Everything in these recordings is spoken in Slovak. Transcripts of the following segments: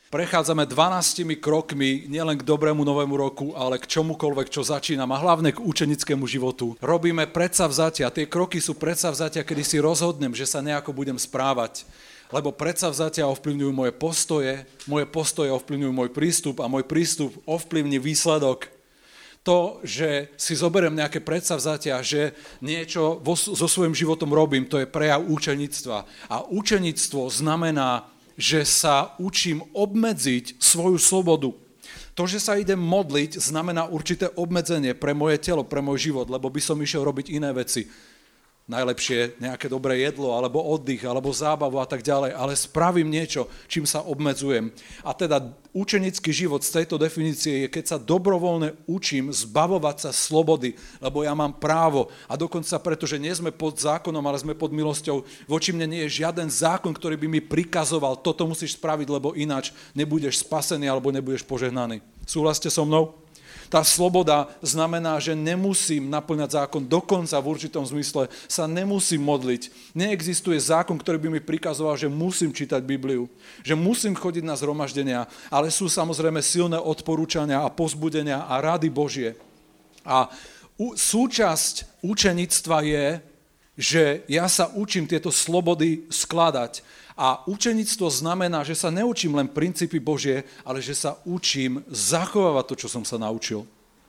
Prechádzame 12 krokmi nielen k dobrému novému roku, ale k čomukoľvek, čo začínam a hlavne k učenickému životu. Robíme predsavzatia, tie kroky sú predsavzatia, kedy si rozhodnem, že sa nejako budem správať. Lebo predsavzatia ovplyvňujú moje postoje ovplyvňujú môj prístup a môj prístup ovplyvní výsledok. To, že si zoberiem nejaké predsavzatia, že niečo so svojím životom robím, to je prejav učenictva. A učenictvo znamená, že sa učím obmedziť svoju slobodu. To, že sa idem modliť, znamená určité obmedzenie pre moje telo, pre môj život, lebo by som išiel robiť iné veci. Najlepšie nejaké dobré jedlo, alebo oddych, alebo zábavu a tak ďalej, ale spravím niečo, čím sa obmedzujem. A teda učenický život z tejto definície je, keď sa dobrovoľne učím zbavovať sa slobody, lebo ja mám právo a dokonca preto, že nie sme pod zákonom, ale sme pod milosťou, voči mne nie je žiaden zákon, ktorý by mi prikazoval, toto musíš spraviť, lebo ináč nebudeš spasený alebo nebudeš požehnaný. Súhlasíte so mnou? Tá sloboda znamená, že nemusím naplňať zákon, dokonca v určitom zmysle sa nemusím modliť. Neexistuje zákon, ktorý by mi prikazoval, že musím čítať Bibliu, že musím chodiť na zhromaždenia, ale sú samozrejme silné odporúčania a povzbudenia a rady Božie. A súčasť učenictva je, že ja sa učím tieto slobody skladať. A učenictvo znamená, že sa neučím len princípy Božie, ale že sa učím zachovávať to, čo som sa naučil.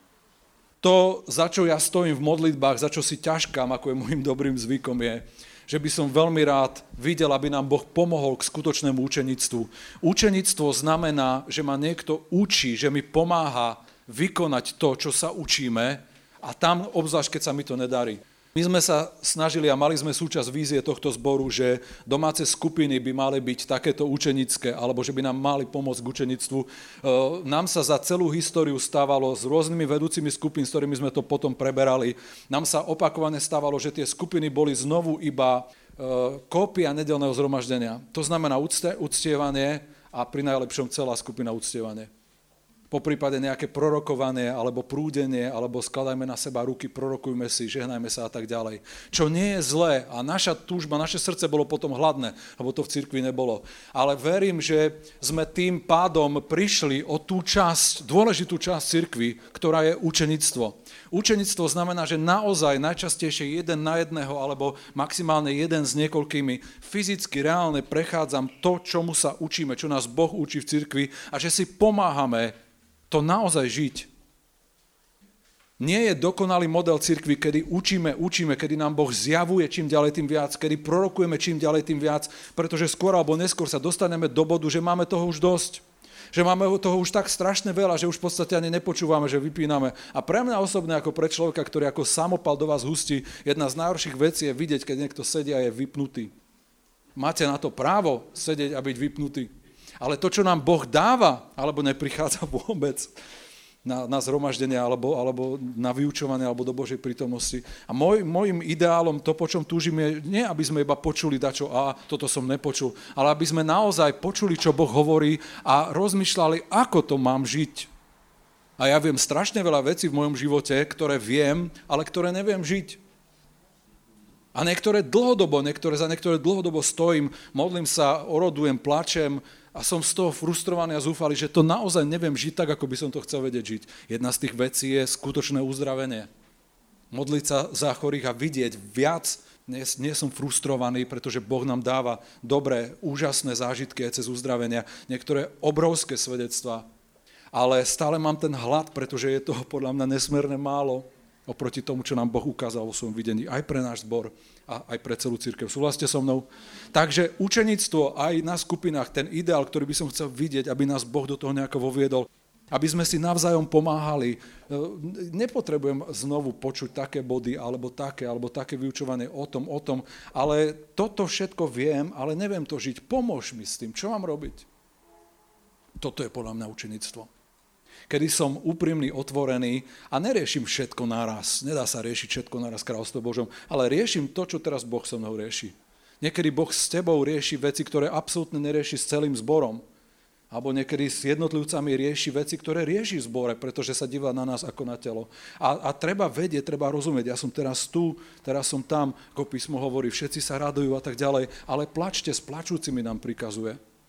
To, za čo ja stojím v modlitbách, za čo si ťažkám, ako je môjim dobrým zvykom, je, že by som veľmi rád videl, aby nám Boh pomohol k skutočnému učenictvu. Učenictvo znamená, že ma niekto učí, že mi pomáha vykonať to, čo sa učíme, a tam, obzvlášť, keď sa mi to nedarí. My sme sa snažili a mali sme súčasť vízie tohto zboru, že domáce skupiny by mali byť takéto učenické, alebo že by nám mali pomôcť k učenictvu. Nám sa za celú históriu stávalo s rôznymi vedúcimi skupín, s ktorými sme to potom preberali. Nám sa opakovane stávalo, že tie skupiny boli znovu iba kópia nedeľného zhromaždenia. To znamená uctievanie a pri najlepšom celá skupina uctievanie. Po prípade nejaké prorokovanie, alebo prúdenie, alebo skladajme na seba ruky, prorokujme si, žehnajme sa a tak ďalej. Čo nie je zlé a naša túžba, naše srdce bolo potom hladné, lebo to v cirkvi nebolo. Ale verím, že sme tým pádom prišli o tú časť, dôležitú časť cirkvi, ktorá je učenictvo. Učenictvo znamená, že naozaj najčastejšie jeden na jedného, alebo maximálne jeden s niekoľkými, fyzicky, reálne prechádzam to, čomu sa učíme, čo nás Boh učí v cirkvi a že si pomáhame to naozaj žiť. Nie je dokonalý model cirkvi, kedy učíme, kedy nám Boh zjavuje čím ďalej tým viac, kedy prorokujeme čím ďalej tým viac, pretože skôr alebo neskôr sa dostaneme do bodu, že máme toho už dosť. Že máme toho už tak strašne veľa, že už v podstate ani nepočúvame, že vypíname. A pre mňa osobne, ako pre človeka, ktorý ako samopal do vás hustí, jedna z najhorších vecí je vidieť, keď niekto sedí a je vypnutý. Máte na to právo sedieť a byť vypnutý. Ale to, čo nám Boh dáva, alebo neprichádza vôbec na zhromaždenie, alebo na vyučovanie, alebo do Božej prítomnosti. A môjim ideálom, to, po čom túžim, je nie, aby sme iba počuli dačo, toto som nepočul, ale aby sme naozaj počuli, čo Boh hovorí a rozmýšľali, ako to mám žiť. A ja viem strašne veľa vecí v mojom živote, ktoré viem, ale ktoré neviem žiť. A za niektoré dlhodobo stojím, modlím sa, orodujem, plačem, a som z toho frustrovaný a zúfalý, že to naozaj neviem žiť tak, ako by som to chcel vedieť žiť. Jedna z tých vecí je skutočné uzdravenie. Modliť sa za chorých a vidieť viac. Nie som frustrovaný, pretože Boh nám dáva dobré, úžasné zážitky aj cez uzdravenia, niektoré obrovské svedectvá. Ale stále mám ten hlad, pretože je toho podľa mňa nesmierne málo oproti tomu, čo nám Boh ukázal vo svojom videní aj pre náš zbor a aj pre celú cirkev. Súhlasíte so mnou? Takže učenictvo aj na skupinách, ten ideál, ktorý by som chcel vidieť, aby nás Boh do toho nejako voviedol, aby sme si navzájom pomáhali. Nepotrebujem znovu počuť také body, alebo také vyučovanie o tom, ale toto všetko viem, ale neviem to žiť. Pomôž mi s tým, čo mám robiť? Toto je podľa mňa učenictvo. Kedy som úprimný, otvorený a neriešim všetko naraz. Nedá sa riešiť všetko naraz kráľovstvo Božom, ale riešim to, čo teraz Boh so mnou rieši. Niekedy Boh s tebou rieši veci, ktoré absolútne nerieši s celým zborom. Alebo niekedy s jednotlivcami rieši veci, ktoré rieši v zbore, pretože sa díva na nás ako na telo. A treba vedieť, treba rozumieť. Ja som teraz tu, teraz som tam, ako písmo hovorí, všetci sa radujú a tak ďalej, ale plačte, s plačúcimi nám prikazuje.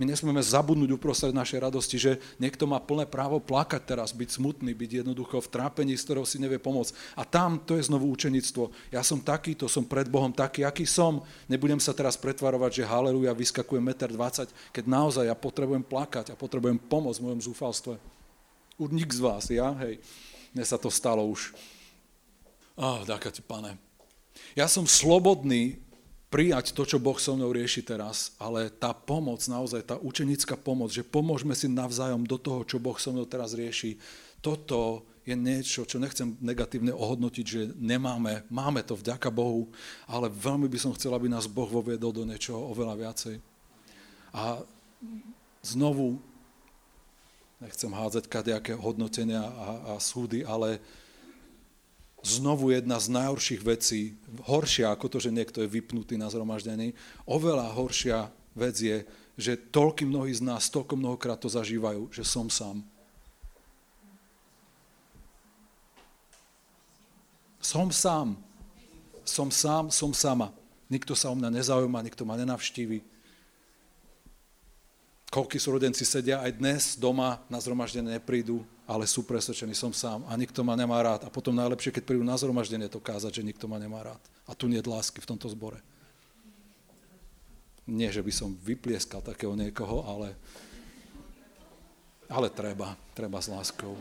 My nesmieme zabudnúť uprostred našej radosti, že niekto má plné právo plakať teraz, byť smutný, byť jednoducho v trápení, z ktorého si nevie pomôcť. A tam to je znovu učenictvo. Ja som takýto, som pred Bohom taký, aký som. Nebudem sa teraz pretvarovať, že haleluja, vyskakujem 1,20 m, keď naozaj ja potrebujem plakať a potrebujem pomôcť v mojom zúfalstve. Nik z vás, ja? Hej, mne sa to stalo už. Ďakujem ti, Pane. Ja som slobodný prijať to, čo Boh so mnou rieši teraz, ale tá pomoc, naozaj tá učenická pomoc, že pomôžeme si navzájom do toho, čo Boh so mnou teraz rieši, toto je niečo, čo nechcem negatívne ohodnotiť, že nemáme, máme to vďaka Bohu, ale veľmi by som chcel, aby nás Boh voviedol do niečoho oveľa viacej. A znovu, nechcem hádzať kadejaké hodnotenia a súdy, ale znovu jedna z najhorších vecí, horšia ako to, že niekto je vypnutý na zhromaždení, oveľa horšia vec je, že toľko mnohí z nás, toľko mnohokrát to zažívajú, že som sám. Som sám. Som sám, som sama. Nikto sa o mňa nezaujíma, nikto ma nenavštívi. Koľkí súrodenci sedia aj dnes doma na zhromaždenie neprídu, ale sú presvedčení, som sám a nikto ma nemá rád. A potom najlepšie, keď prídu na zhromaždenie, to kázať, že nikto ma nemá rád. A tu nie je lásky v tomto zbore. Nie, že by som vyplieskal takého niekoho, ale treba s láskou.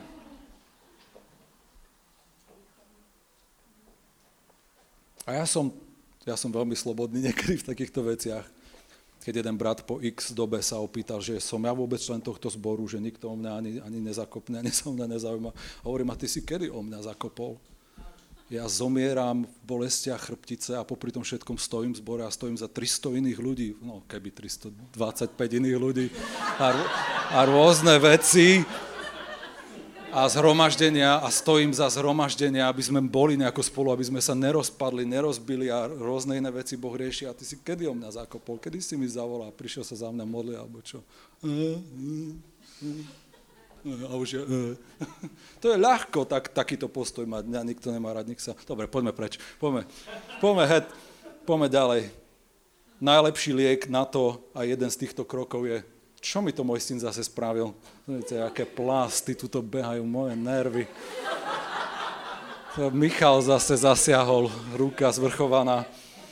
A ja som veľmi slobodný niekedy v takýchto veciach. Keď jeden brat po x dobe sa opýtal, že som ja vôbec člen tohto zboru, že nikto o mňa ani nezakopne, ani sa o mňa nezaujíma. Hovorím, a ty si kedy o mňa zakopol? Ja zomieram v bolestiach chrbtice a popri tom všetkom stojím v zbore a stojím za 300 iných ľudí, no keby 325 iných ľudí a rôzne veci a zhromaždenia a stojím za zhromaždenia, aby sme boli nejako spolu, aby sme sa nerozpadli, nerozbili a rôzne iné veci Boh rieši. A ty si kedy o mňa zakopol? Kedy si mi zavolal? Prišiel sa za mňa modliť, alebo čo? A už je... To je ľahko, takýto postoj mať. Mňa nikto nemá rád, Dobre, poďme preč. Poďme ďalej. Najlepší liek na to a jeden z týchto krokov je: čo mi to môj syn zase spravil? Viete, aké plásty tuto behajú, moje nervy. Michal zase zasiahol, ruka zvrchovaná.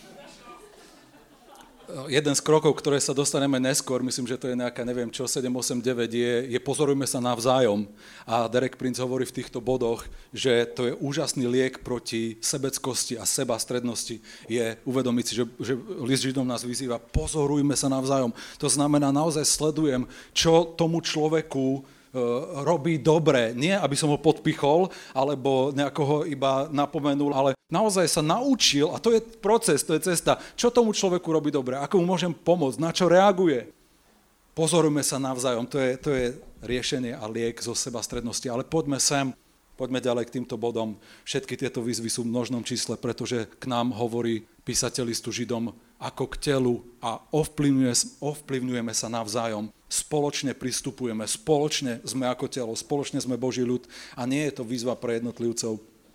Jeden z krokov, ktoré sa dostaneme neskôr, myslím, že to je nejaká, neviem čo, 7, 8, 9, je pozorujme sa navzájom. A Derek Prince hovorí v týchto bodoch, že to je úžasný liek proti sebeckosti a sebastrednosti. Je uvedomiť si, že list Židom nás vyzýva, pozorujme sa navzájom. To znamená, naozaj sledujem, čo tomu človeku robí dobre. Nie, aby som ho podpichol, alebo nejako ho iba napomenul, ale naozaj sa naučil, a to je proces, to je cesta, čo tomu človeku robí dobre, ako mu môžem pomôcť, na čo reaguje. Pozorujme sa navzájom, to je riešenie a liek zo sebastrednosti, ale poďme ďalej k týmto bodom. Všetky tieto výzvy sú v množnom čísle, pretože k nám hovorí písateľ listu Židom ako k telu a ovplyvňujeme sa navzájom. Spoločne pristupujeme, spoločne sme ako telo, spoločne sme Boží ľud a nie je to výzva pre jednotlivcov.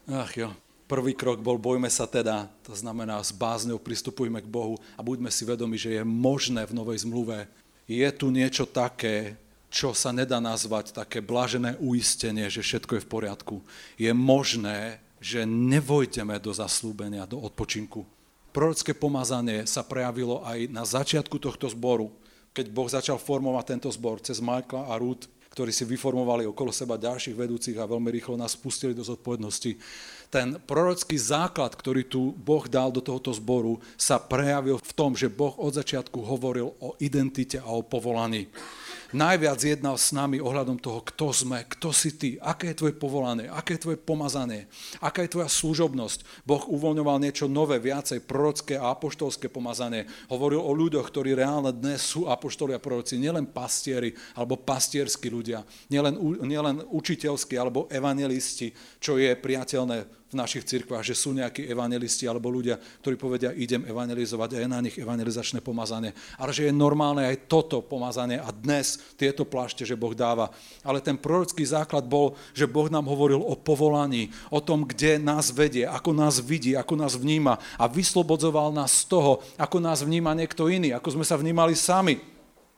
Prvý krok bol bojme sa teda, to znamená s bázňou pristupujme k Bohu a buďme si vedomi, že je možné v novej zmluve. Je tu niečo také, čo sa nedá nazvať také blažené uistenie, že všetko je v poriadku. Je možné, že nevojdeme do zaslúbenia, do odpočinku. Prorocké pomazanie sa prejavilo aj na začiatku tohto zboru, keď Boh začal formovať tento zbor cez Michaela a Ruth, ktorí si vyformovali okolo seba ďalších vedúcich a veľmi rýchlo nás spustili do zodpovednosti. Ten prorocký základ, ktorý tu Boh dal do tohoto zboru, sa prejavil v tom, že Boh od začiatku hovoril o identite a o povolaní. Najviac jednal s nami ohľadom toho, kto sme, kto si ty, aké je tvoje povolanie, aké je tvoje pomazanie, aká je tvoja služobnosť. Boh uvoľňoval niečo nové, viacej prorocké a apoštolské pomazanie. Hovoril o ľuďoch, ktorí reálne dnes sú apoštoli a proroci, nielen pastieri alebo pastierskí ľudia, nielen učiteľskí alebo evangelisti, čo je priateľné v našich cirkvách, že sú nejakí evangelisti alebo ľudia, ktorí povedia, idem evangelizovať a je na nich evangelizačné pomazanie. Ale že je normálne aj toto pomazanie a dnes tieto plášte, že Boh dáva. Ale ten prorocký základ bol, že Boh nám hovoril o povolaní, o tom, kde nás vedie, ako nás vidí, ako nás vníma a vyslobodzoval nás z toho, ako nás vníma niekto iný, ako sme sa vnímali sami.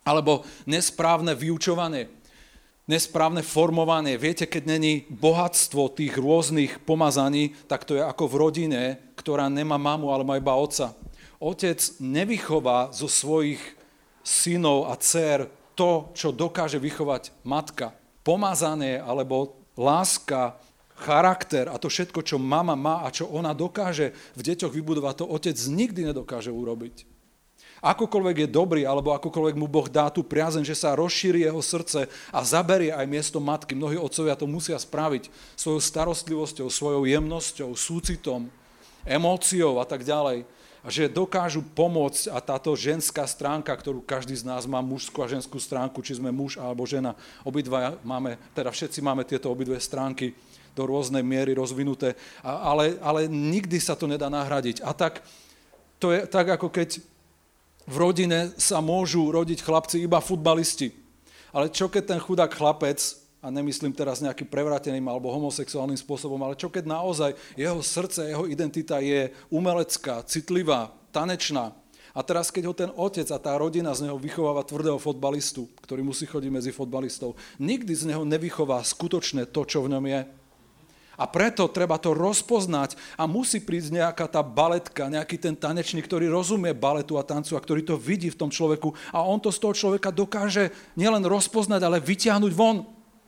Alebo nesprávne vyučovanie, nesprávne formovanie. Viete, keď není bohatstvo tých rôznych pomazaní, tak to je ako v rodine, ktorá nemá mamu, ale má iba otca. Otec nevychová zo svojich synov a dcér to, čo dokáže vychovať matka. Pomazanie alebo láska, charakter a to všetko, čo mama má a čo ona dokáže v deťoch vybudovať, to otec nikdy nedokáže urobiť. Akokoľvek je dobrý, alebo akokoľvek mu Boh dá tú priazeň, že sa rozšíri jeho srdce a zaberie aj miesto matky. Mnohí otcovia to musia spraviť svojou starostlivosťou, svojou jemnosťou, súcitom, emóciou a tak ďalej. A že dokážu pomôcť a táto ženská stránka, ktorú každý z nás má, mužskú a ženskú stránku, či sme muž alebo žena, obidva máme, teda všetci máme tieto obidve stránky do rôznej miery rozvinuté, ale nikdy sa to nedá nahradiť. A tak to je tak, ako keď v rodine sa môžu rodiť chlapci iba futbalisti. Ale čo keď ten chudák chlapec, a nemyslím teraz nejakým prevráteným alebo homosexuálnym spôsobom, ale čo keď naozaj jeho srdce, jeho identita je umelecká, citlivá, tanečná. A teraz keď ho ten otec a tá rodina z neho vychováva tvrdého fotbalistu, ktorý musí chodiť medzi fotbalistov, nikdy z neho nevychová skutočne to, čo v ňom je. A preto treba to rozpoznať a musí prísť nejaká tá baletka, nejaký ten tanečník, ktorý rozumie baletu a tancu a ktorý to vidí v tom človeku a on to z toho človeka dokáže nielen rozpoznať, ale vyťahnuť von.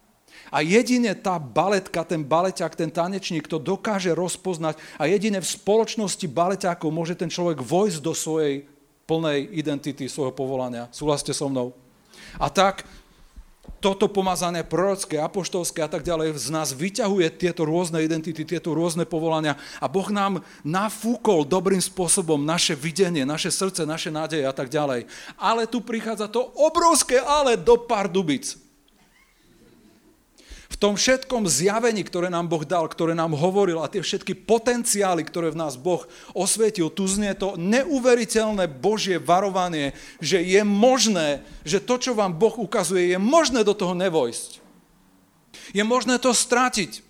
A jedine tá baletka, ten baleťák, ten tanečník to dokáže rozpoznať a jedine v spoločnosti baleťákov môže ten človek vojsť do svojej plnej identity, svojho povolania. Súhlasíte so mnou? A tak toto pomazanie prorocké, apoštolské a tak ďalej z nás vyťahuje tieto rôzne identity, tieto rôzne povolania a Boh nám nafúkol dobrým spôsobom naše videnie, naše srdce, naše nádeje a tak ďalej. Ale tu prichádza to obrovské ale do pár dubic. V tom všetkom zjavení, ktoré nám Boh dal, ktoré nám hovoril a tie všetky potenciály, ktoré v nás Boh osvietil, tu znie to neuveriteľné Božie varovanie, že je možné, že to, čo vám Boh ukazuje, je možné do toho nevojsť. Je možné to stratiť.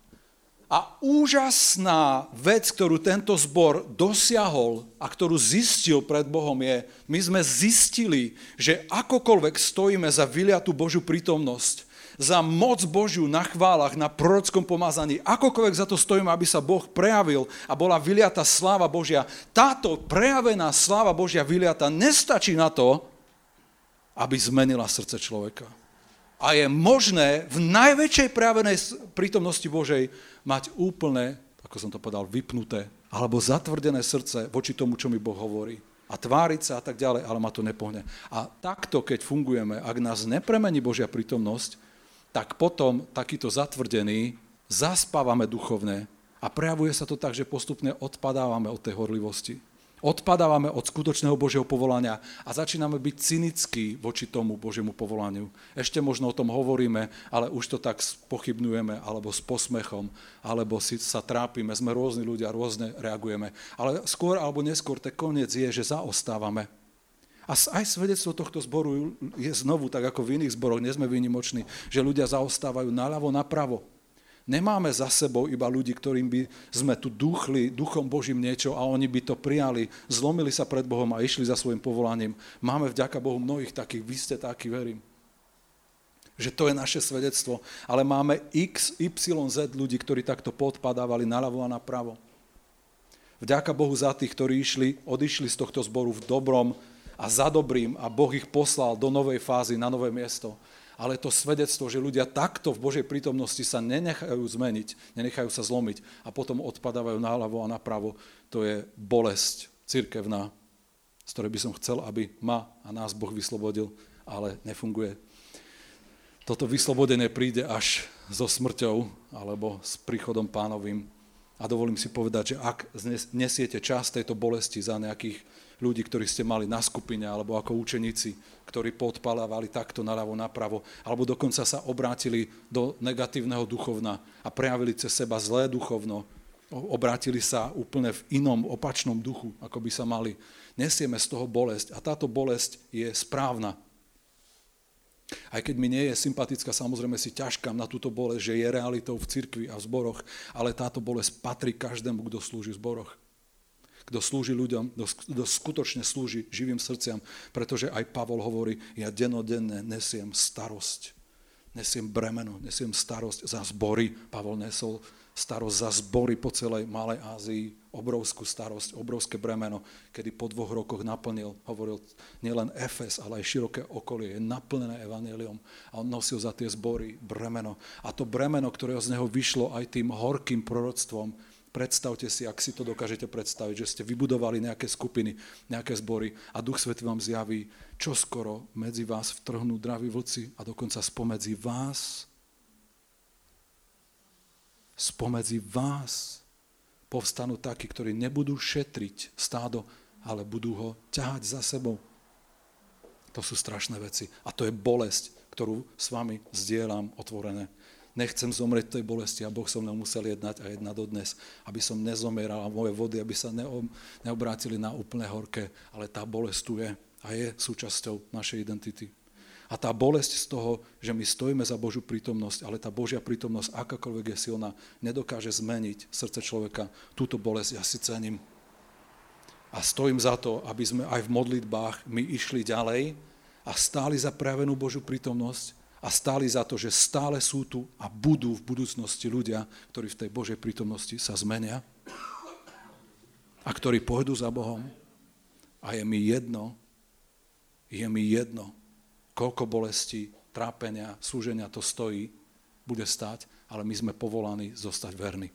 A úžasná vec, ktorú tento zbor dosiahol a ktorú zistil pred Bohom je, my sme zistili, že akokoľvek stojíme za vyliatú Božiu prítomnosť, za moc Božiu na chválach, na prorockom pomazaní, akokoľvek za to stojíme, aby sa Boh prejavil a bola vyliata sláva Božia. Táto prejavená sláva Božia vyliata nestačí na to, aby zmenila srdce človeka. A je možné v najväčšej prejavenej prítomnosti Božej mať úplne, ako som to povedal, vypnuté alebo zatvrdené srdce voči tomu, čo mi Boh hovorí. A tváriť sa a tak ďalej, ale ma to nepohne. A takto, keď fungujeme, ak nás nepremení Božia prítomnosť, tak potom takýto zatvrdený zaspávame duchovne a prejavuje sa to tak, že postupne odpadávame od tej horlivosti. Odpadávame od skutočného Božieho povolania a začíname byť cynickí voči tomu Božiemu povolaniu. Ešte možno o tom hovoríme, ale už to tak pochybňujeme, alebo s posmechom, alebo si sa trápime, sme rôzni ľudia, rôzne reagujeme. Ale skôr alebo neskôr ten koniec je, že zaostávame. A aj svedectvo tohto zboru je znovu, tak ako v iných zboroch, nie sme výnimoční, že ľudia zaostávajú naľavo, napravo. Nemáme za sebou iba ľudí, ktorým by sme tu duchli Duchom Božím niečo a oni by to prijali, zlomili sa pred Bohom a išli za svojim povolaním. Máme vďaka Bohu mnohých takých, vy ste takí, verím. Že to je naše svedectvo. Ale máme x, y, z ľudí, ktorí takto podpadávali naľavo a napravo. Vďaka Bohu za tých, ktorí odišli z tohto zboru v dobrom a za dobrým a Boh ich poslal do novej fázy, na nové miesto. Ale to svedectvo, že ľudia takto v Božej prítomnosti sa nenechajú zmeniť, nenechajú sa zlomiť a potom odpadávajú naľavo a napravo, to je bolesť cirkevná, z ktorej by som chcel, aby ma a nás Boh vyslobodil, ale nefunguje. Toto vyslobodenie príde až so smrťou alebo s príchodom Pánovým. A dovolím si povedať, že ak nesiete časť tejto bolesti za nejakých ľudí, ktorí ste mali na skupine, alebo ako učeníci, ktorí podpálávali takto naľavo, napravo, alebo dokonca sa obrátili do negatívneho duchovna a prejavili cez seba zlé duchovno, obrátili sa úplne v inom, opačnom duchu, ako by sa mali. Nesieme z toho bolesť a táto bolesť je správna. Aj keď mi nie je sympatická, samozrejme si ťažkám na túto bolesť, že je realitou v cirkvi a v zboroch, ale táto bolesť patrí každému, kto slúži v zboroch. kto slúži ľuďom, kto skutočne slúži živým srdciam, pretože aj Pavol hovorí, ja dennodenne nesiem starosť, nesiem bremeno, nesiem starosť za zbory. Pavol nesol starosť za zbory po celej Malej Ázii, obrovskú starosť, obrovské bremeno, kedy po 2 rokoch naplnil, hovoril, nielen Efes, ale aj široké okolie je naplnené evanjeliom a on nosil za tie zbory bremeno. A to bremeno, ktoré z neho vyšlo aj tým horkým proroctvom, predstavte si, ak si to dokážete predstaviť, že ste vybudovali nejaké skupiny, nejaké zbory a Duch Svätý vám zjaví, čoskoro medzi vás vtrhnú draví vlci a dokonca spomedzi vás povstanú takí, ktorí nebudú šetriť stádo, ale budú ho ťahať za sebou. To sú strašné veci. A to je bolesť, ktorú s vami zdieľam otvorené. Nechcem zomrieť v tej bolesti a Boh som mnou musel jednať a jednať dodnes, aby som nezomieral a moje vody, aby sa neobrátili na úplne horké, ale tá bolesť tu je a je súčasťou našej identity. A tá bolesť z toho, že my stojíme za Božiu prítomnosť, ale tá Božia prítomnosť, akákoľvek je silná, nedokáže zmeniť srdce človeka. Túto bolesť ja si cením. A stojím za to, aby sme aj v modlitbách my išli ďalej a stáli za prejavenú Božiu prítomnosť a stáli za to, že stále sú tu a budú v budúcnosti ľudia, ktorí v tej Božej prítomnosti sa zmenia a ktorí pôjdu za Bohom. A je mi jedno, koľko bolesti, trápenia, súženia to stojí, bude stáť, ale my sme povolaní zostať verní.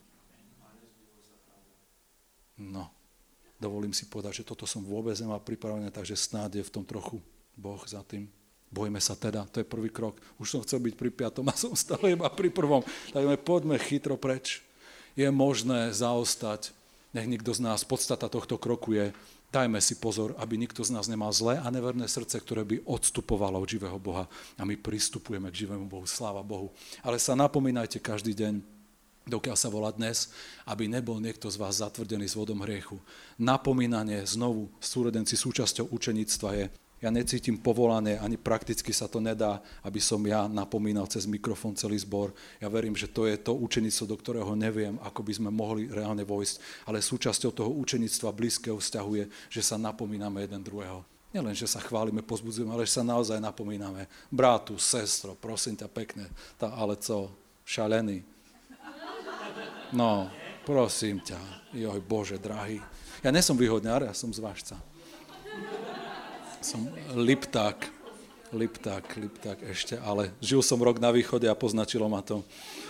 No, dovolím si povedať, že toto som vôbec nemal pripravené, takže snáď je v tom trochu Boh za tým. Bojme sa teda, to je prvý krok. Už som chcel byť pri 5. a som stále iba pri 1. Tak poďme chytro preč. Je možné zaostať, nech nikto z nás, podstata tohto kroku je, dajme si pozor, aby nikto z nás nemal zlé a neverné srdce, ktoré by odstupovalo od živého Boha. A my pristupujeme k živému Bohu, sláva Bohu. Ale sa napomínajte každý deň, dokiaľ sa volá dnes, aby nebol niekto z vás zatvrdený s vodom hriechu. Napomínanie znovu, súrodenci, súčasťou učeníctva je, ja necítim povolanie, ani prakticky sa to nedá, aby som ja napomínal cez mikrofón celý zbor. Ja verím, že to je to učeníctvo, do ktorého neviem, ako by sme mohli reálne vojsť, ale súčasťou toho učeníctva blízkeho vzťahu je, že sa napomíname jeden druhého. Nielen, že sa chválime, pozbudzujeme, ale že sa naozaj napomíname. Brátu, sestro, prosím ťa pekne, ale co, šalený? No, prosím ťa, joj Bože, drahý. Ja nesom výhodňar, ja som zvážca. Som lipták ešte, ale žil som rok na východe a poznačilo ma to.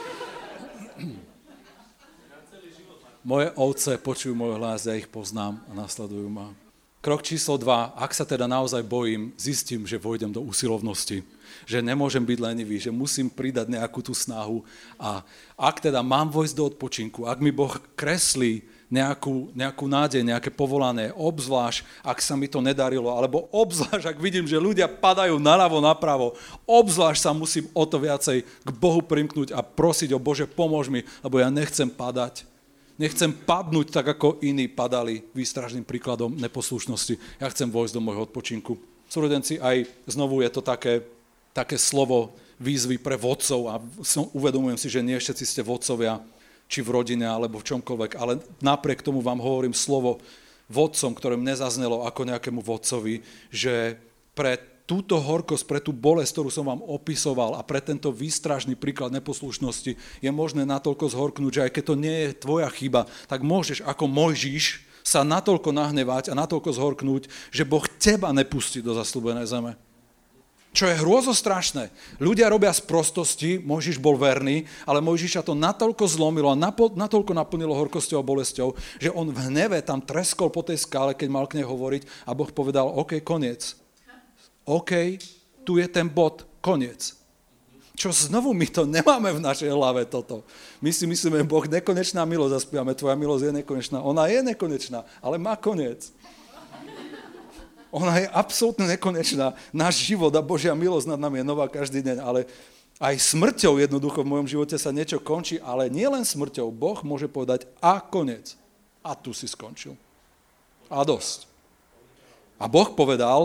Moje ovce počujú môj hlas, ja ich poznám a nasledujú ma. Krok číslo 2, ak sa teda naozaj bojím, zistím, že vojdem do usilovnosti, že nemôžem byť lenivý, že musím pridať nejakú tú snahu a ak teda mám vojsť do odpočinku, ak mi Boh kreslí nejakú nádej, nejaké povolané, obzvlášť, ak sa mi to nedarilo, alebo obzvlášť, ak vidím, že ľudia padajú naľavo, napravo, obzvlášť sa musím o to viacej k Bohu primknúť a prosiť o Bože, pomôž mi, lebo ja nechcem padať. Nechcem padnúť tak, ako iní padali výstražným príkladom neposlušnosti. Ja chcem vojsť do môjho odpočinku. Súrodenci, aj znovu je to také slovo výzvy pre vodcov a uvedomujem si, že nie všetci ste vodcovia, či v rodine, alebo v čomkoľvek, ale napriek tomu vám hovorím slovo vodcom, ktoré mne zaznelo ako nejakému vodcovi, že pre túto horkosť, pre tú bolesť, ktorú som vám opisoval a pre tento výstražný príklad neposlušnosti je možné natoľko zhorknúť, že aj keď to nie je tvoja chyba, tak môžeš ako Mojžiš sa natoľko nahnevať a natoľko zhorknúť, že Boh teba nepustí do zasľúbenej zeme. Čo je hrôzostrašné. Ľudia robia z prostosti, Mojžiš bol verný, ale Mojžiša to natoľko zlomilo a natoľko naplnilo horkosťou a bolesťou, že on v hneve tam treskol po tej skále, keď mal k nej hovoriť a Boh povedal, OK, koniec. OK, tu je ten bod, koniec. Čo znovu my to nemáme v našej hlave toto. My si myslíme, Boh, nekonečná milosť, zaspívame, tvoja milosť je nekonečná. Ona je nekonečná, ale má koniec. Ona je absolútne nekonečná. Náš život a Božia milosť nad nami je nová každý deň, ale aj smrťou jednoducho v mojom živote sa niečo končí, ale nie len smrťou. Boh môže povedať a koniec. A tu si skončil. A dosť. A Boh povedal,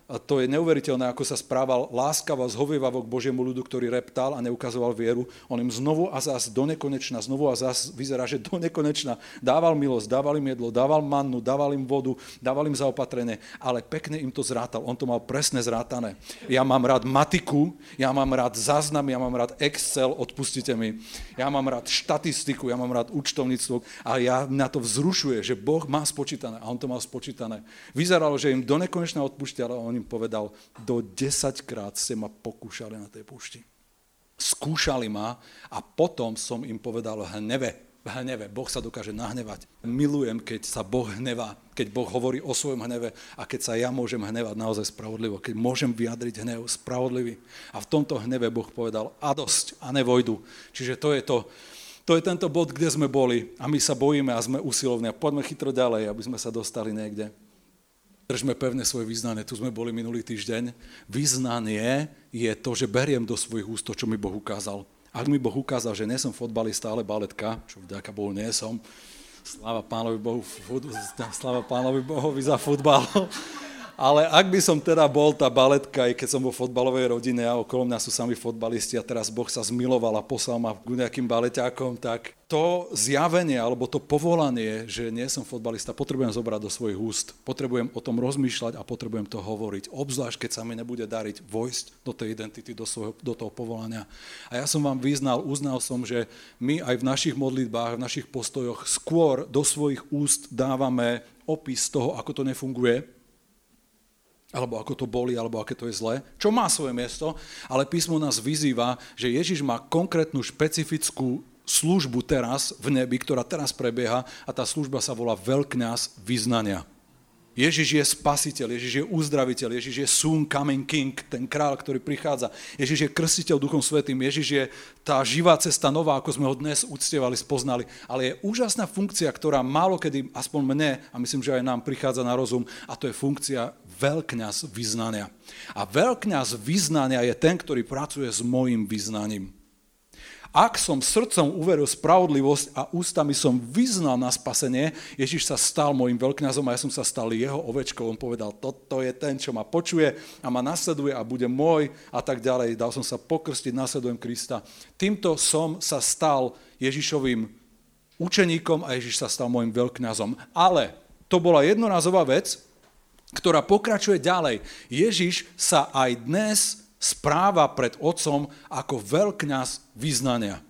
A to je neuveriteľné, ako sa správal láskavo, zhovievavo k Božiemu ľudu, ktorý reptal a neukazoval vieru. On im znovu a zás do nekonečna, znovu a zás vyzerá, že do nekonečna dával milosť, dával im jedlo, dával mannu, dával im vodu, dával im zaopatrenie, ale pekne im to zrátal. On to mal presne zrátané. Ja mám rád matiku, ja mám rád záznamy, ja mám rád Excel, odpustite mi. Ja mám rád štatistiku, ja mám rád účtovníctvo a mňa to vzrušuje, že Boh má spočítané a on to mal spočítané. Vyzeralo, že im do nekonečna odpúšťa, ale on im povedal, do 10-krát ste ma pokúšali na tej púšti. Skúšali ma a potom som im povedal v hneve. Boh sa dokáže nahnevať. Milujem, keď sa Boh hnevá, keď Boh hovorí o svojom hneve a keď sa ja môžem hnevať naozaj spravodlivo, keď môžem vyjadriť hnev spravodlivý. A v tomto hneve Boh povedal a dosť a nevojdu. Čiže to je tento bod, kde sme boli a my sa bojíme a sme usilovní. Poďme chytro ďalej, aby sme sa dostali niekde. Držme pevne svoje vyznanie, tu sme boli minulý týždeň. Vyznanie je to, že beriem do svojich úst to, čo mi Boh ukázal. Ak mi Boh ukázal, že nie som fotbalista, ale baletka, čo vďaka Bohu nie som, sláva Pánovi Bohovi za futbal. Ale ak by som teda bol tá baletka, aj keď som vo fotbalovej rodine a okolo mňa sú sami fotbalisti a teraz Boh sa zmiloval a poslal ma k nejakým baleťákom, tak to zjavenie alebo to povolanie, že nie som fotbalista, potrebujem zobrať do svojich úst. Potrebujem o tom rozmýšľať a potrebujem to hovoriť. Obzvlášť, keď sa mi nebude dariť vojsť do tej identity, do toho povolania. A ja som vám uznal som, že my aj v našich modlitbách, v našich postojoch skôr do svojich úst dávame opis toho, ako to nefunguje, alebo ako to boli, alebo aké to je zlé, čo má svoje miesto, ale písmo nás vyzýva, že Ježiš má konkrétnu špecifickú službu teraz v nebi, ktorá teraz prebieha a tá služba sa volá veľkňaz vyznania. Ježiš je spasiteľ, Ježiš je uzdraviteľ, Ježiš je soon coming king, ten kráľ, ktorý prichádza. Ježiš je krstiteľ Duchom Svätým, Ježiš je tá živá cesta nová, ako sme ho dnes uctievali, spoznali. Ale je úžasná funkcia, ktorá málokedy, aspoň mne, a myslím, že aj nám prichádza na rozum, a to je funkcia veľkňaz vyznania. A veľkňaz vyznania je ten, ktorý pracuje s mojím vyznaním. Ak som srdcom uveril spravodlivosť a ústami som vyznal na spasenie, Ježiš sa stal môjim veľkňazom a ja som sa stal jeho ovečkou. On povedal, toto je ten, čo ma počuje a ma nasleduje a bude môj a tak ďalej. Dal som sa pokrstiť, nasledujem Krista. Týmto som sa stal Ježišovým učeníkom a Ježiš sa stal môjim veľkňazom. Ale to bola jednorazová vec, ktorá pokračuje ďalej. Ježiš sa aj dnes správa pred Otcom ako veľkňaz vyznania.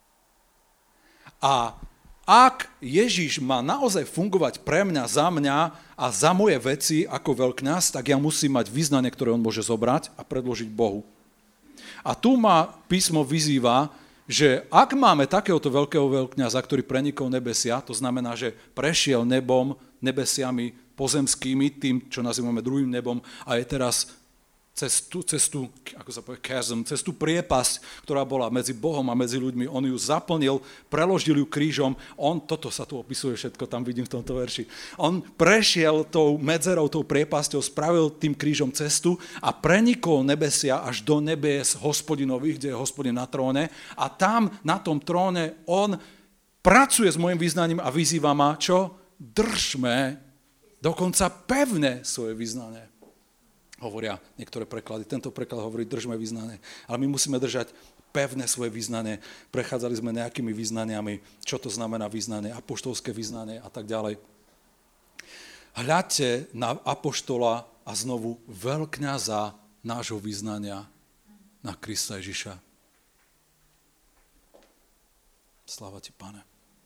A ak Ježiš má naozaj fungovať pre mňa, a za moje veci ako veľkňaz, tak ja musím mať vyznanie, ktoré on môže zobrať a predložiť Bohu. A tu ma písmo vyzýva, že ak máme takéhoto veľkého veľkňaza, ktorý prenikol nebesia, to znamená, že prešiel nebom, nebesiami pozemskými, tým, čo nazývame druhým nebom, a je teraz cestu, ako sa povie, chasm, cestu priepasť, ktorá bola medzi Bohom a medzi ľuďmi. On ju zaplnil, preložil ju krížom. Toto sa tu opisuje všetko, tam vidím v tomto verši. On prešiel tou medzerou, tou priepasťou, spravil tým krížom cestu a prenikol nebesia až do nebies Hospodinových, kde je Hospodin na tróne. A tam, na tom tróne, on pracuje s môjim vyznaním a vyzýva ma, čo? Držme dokonca pevne svoje vyznanie. Hovoria niektoré preklady. Tento preklad hovorí, držme vyznanie. Ale my musíme držať pevné svoje vyznanie. Prechádzali sme nejakými vyznaniami, čo to znamená vyznanie, apoštolské vyznanie a tak ďalej. Hľadte na apoštola a znovu veľkňaza nášho vyznania na Krista Ježiša. Sláva ti, Pane.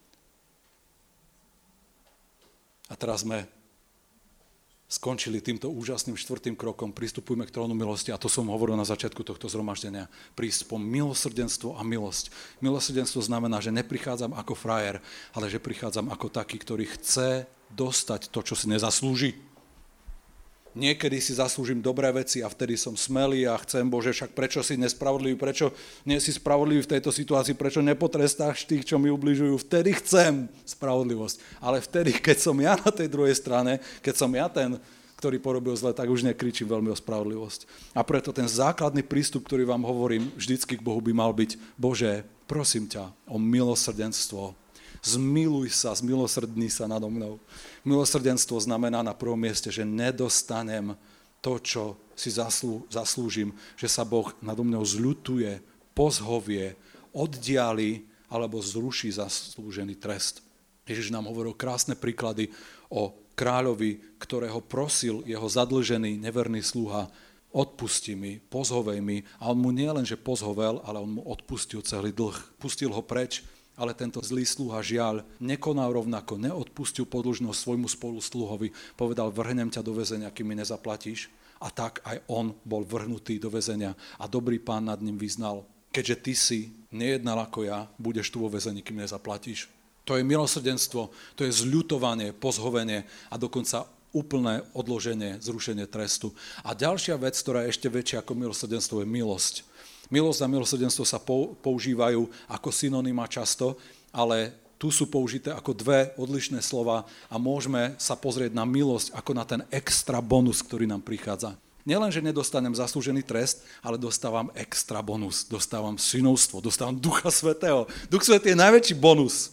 A teraz sme skončili týmto úžasným 4. krokom, pristupujme k trónu milosti, a to som hovoril na začiatku tohto zhromaždenia, prísť po milosrdenstvo a milosť. Milosrdenstvo znamená, že neprichádzam ako frajer, ale že prichádzam ako taký, ktorý chce dostať to, čo si nezaslúži. Niekedy si zaslúžim dobré veci a vtedy som smelý a chcem, Bože, však prečo si nespravodlivý, prečo nie si spravodlivý v tejto situácii, prečo nepotrestáš tých, čo mi ubližujú, vtedy chcem spravodlivosť. Ale vtedy, keď som ja na tej druhej strane, keď som ja ten, ktorý porobil zle, tak už nekričím veľmi o spravodlivosť. A preto ten základný prístup, ktorý vám hovorím, vždycky k Bohu by mal byť, Bože, prosím ťa o milosrdenstvo. Zmiluj sa, zmilosrdni sa nado mnou. Milosrdenstvo znamená na prvom mieste, že nedostanem to, čo si zaslúžim, že sa Boh nado mnou zľutuje, pozhovie, oddiali alebo zruší zaslúžený trest. Ježiš nám hovoril krásne príklady o kráľovi, ktorého prosil jeho zadlžený, neverný sluha, odpusti mi, pozhovej mi. A on mu nie len, že pozhovel, ale on mu odpustil celý dlh. Pustil ho preč, ale tento zlý sluha žiaľ nekonal rovnako, neodpustil podĺžnosť svojmu spolusluhovi. Povedal, vrhnem ťa do väzenia, kým mi nezaplatíš. A tak aj on bol vrhnutý do väzenia a dobrý pán nad ním vyznal, keďže ty si nejednal ako ja, budeš tu vo väzení, kým nezaplatíš. To je milosrdenstvo, to je zľutovanie, pozhovenie a dokonca úplné odloženie, zrušenie trestu. A ďalšia vec, ktorá je ešte väčšia ako milosrdenstvo, je milosť. Milosť a milosrdenstvo sa používajú ako synonyma často, ale tu sú použité ako dve odlišné slova a môžeme sa pozrieť na milosť ako na ten extra bonus, ktorý nám prichádza. Nielen, že nedostanem zaslúžený trest, ale dostávam extra bonus, dostávam synovstvo, dostávam Ducha Svätého. Duch Svätý je najväčší bonus.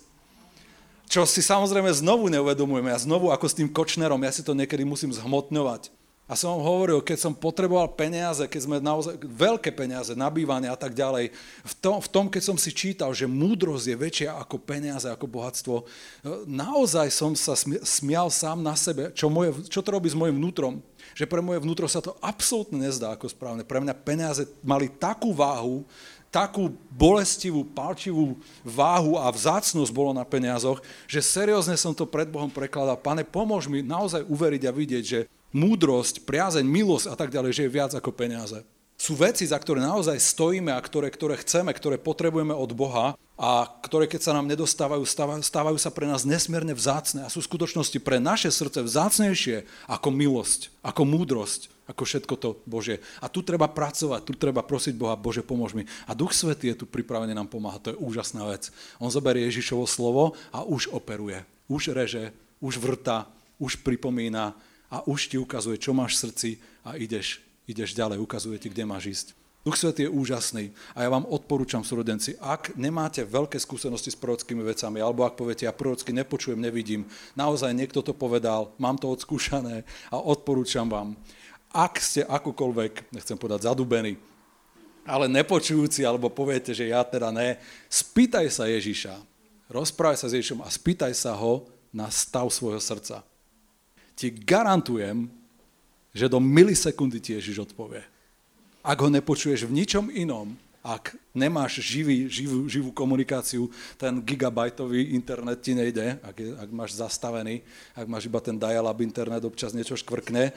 Čo si samozrejme znovu neuvedomujeme. Ja znovu ako s tým Kočnerom, ja si to niekedy musím zhmotňovať. A som vám hovoril, keď som potreboval peniaze, keď sme naozaj veľké peniaze, nabývanie a tak ďalej, v tom, keď som si čítal, že múdrosť je väčšia ako peniaze, ako bohatstvo, naozaj som sa smial sám na sebe, čo to robí s mojim vnútrom. Že pre moje vnútro sa to absolútne nezdá ako správne. Pre mňa peniaze mali takú váhu, takú bolestivú, palčivú váhu a vzácnosť bolo na peniazoch, že seriózne som to pred Bohom prekladal. Pane, pomôž mi naozaj uveriť a vidieť, že múdrosť, priazeň, milosť a tak ďalej, že je viac ako peniaze. Sú veci, za ktoré naozaj stojíme a ktoré chceme, ktoré potrebujeme od Boha a ktoré, keď sa nám nedostávajú, stávajú sa pre nás nesmierne vzácne a sú v skutočnosti pre naše srdce vzácnejšie ako milosť, ako múdrosť, ako všetko to Božie. A tu treba pracovať, tu treba prosiť Boha, Bože, pomôž mi. A Duch Svätý je tu pripravený nám pomáhať, to je úžasná vec. On zoberie Ježišovo slovo a už operuje, už reže, už vrta, už pripomína a už ti ukazuje, čo máš v srdci a ideš ďalej, ukazuje ti, kde máš ísť. Duch Svätý je úžasný a ja vám odporúčam, súrodenci, ak nemáte veľké skúsenosti s prorockými vecami, alebo ak poviete, ja prorocky nepočujem, nevidím, naozaj niekto to povedal, mám to odskúšané a odporúčam vám. Ak ste akokoľvek, nechcem povedať zadubení, ale nepočujúci, alebo poviete, že ja teda ne, spýtaj sa Ježiša, rozprávaj sa s Ježišom a spýtaj sa ho na stav svojho srdca. Ti garantujem, že do milisekundy ti Ježiš odpovie. Ak ho nepočuješ v ničom inom, ak nemáš živú komunikáciu, ten gigabajtový internet ti nejde, ak máš zastavený, ak máš iba ten dial-up internet, občas niečo škvrkne.